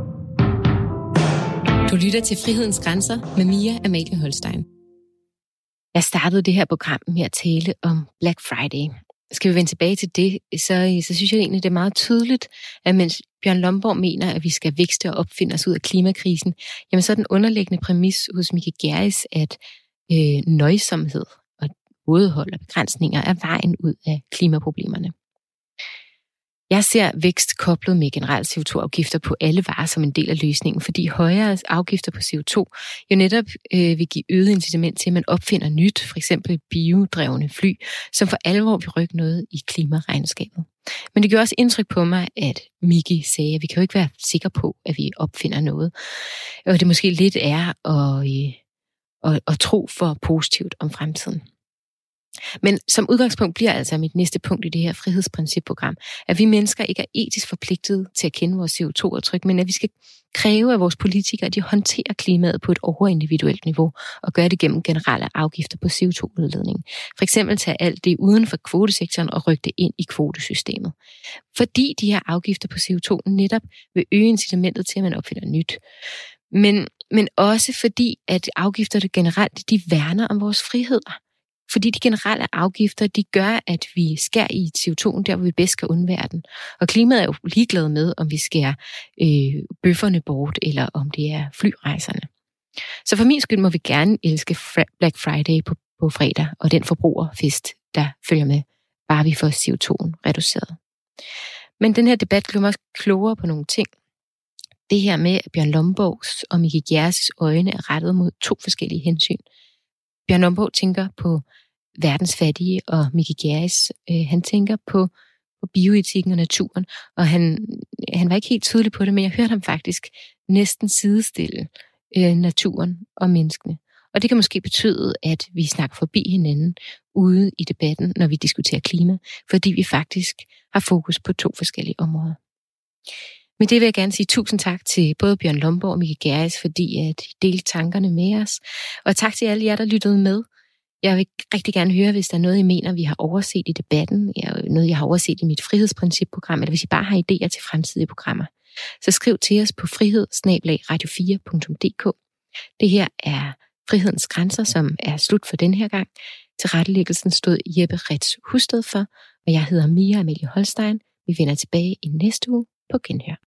Du lytter til Frihedens Grænser med Mia Amalie Holstein. Jeg startede det her program med at tale om Black Friday. Skal vi vende tilbage til det, så, så synes jeg egentlig, det er meget tydeligt, at mens Bjørn Lomborg mener, at vi skal vækste og opfinde os ud af klimakrisen, jamen så er den underliggende præmis hos Miki Gjerris, at øh, nøjsomhed og mådehold og begrænsninger er vejen ud af klimaproblemerne. Jeg ser vækst koblet med generelle C O to afgifter på alle varer som en del af løsningen, fordi højere afgifter på C O to jo netop øh, vil give øget incitament til, at man opfinder nyt, for eksempel biodrevne fly, som for alvor vil rykke noget i klimaregnskabet. Men det gør også indtryk på mig, at Miki sagde, at vi kan jo ikke være sikre på, at vi opfinder noget. Og det måske lidt er at, øh, at, at tro for positivt om fremtiden. Men som udgangspunkt bliver altså mit næste punkt i det her frihedsprincipprogram, at vi mennesker ikke er etisk forpligtet til at kende vores C O to aftryk, men at vi skal kræve af vores politikere, at de håndterer klimaet på et overindividuelt niveau og gør det gennem generelle afgifter på C O to udledning. For eksempel tage alt det uden for kvotesektoren og rykke det ind i kvotesystemet. Fordi de her afgifter på C O to netop vil øge incitamentet til, at man opfinder nyt. Men, men også fordi, at afgifterne generelt, de værner om vores friheder. Fordi de generelle afgifter, de gør, at vi skærer i C O to'en der, hvor vi bedst kan undvære den. Og klimaet er jo ligeglad med, om vi skærer øh, bøfferne bort, eller om det er flyrejserne. Så for min skyld må vi gerne elske Black Friday på, på fredag, og den forbrugerfest, der følger med, bare vi får C O to'en reduceret. Men den her debat gør mig også klogere på nogle ting. Det her med, at Bjørn Lomborgs og Miki Gjerris øjne er rettet mod to forskellige hensyn. Bjørn Lomborg tænker på verdens fattige, og Miki Gjerris, øh, han tænker på, på bioetikken og naturen, og han, han var ikke helt tydelig på det, men jeg hørte ham faktisk næsten sidestille øh, naturen og menneskene. Og det kan måske betyde, at vi snakker forbi hinanden ude i debatten, når vi diskuterer klima, fordi vi faktisk har fokus på to forskellige områder. Med det vil jeg gerne sige tusind tak til både Bjørn Lomborg og Mikke Gjerris, fordi at I delte tankerne med os. Og tak til alle jer, der lyttede med. Jeg vil rigtig gerne høre, hvis der er noget, I mener, vi har overset i debatten, noget, jeg har overset i mit frihedsprincipprogram, eller hvis I bare har idéer til fremtidige programmer. Så skriv til os på frihed bindestreg radio fire punktum d k. Det her er Frihedens Grænser, som er slut for den her gang. Tilrettelæggelsen stod Jeppe Retz Husted for, og jeg hedder Mia Amalie Holstein. Vi vender tilbage i næste uge på genhør.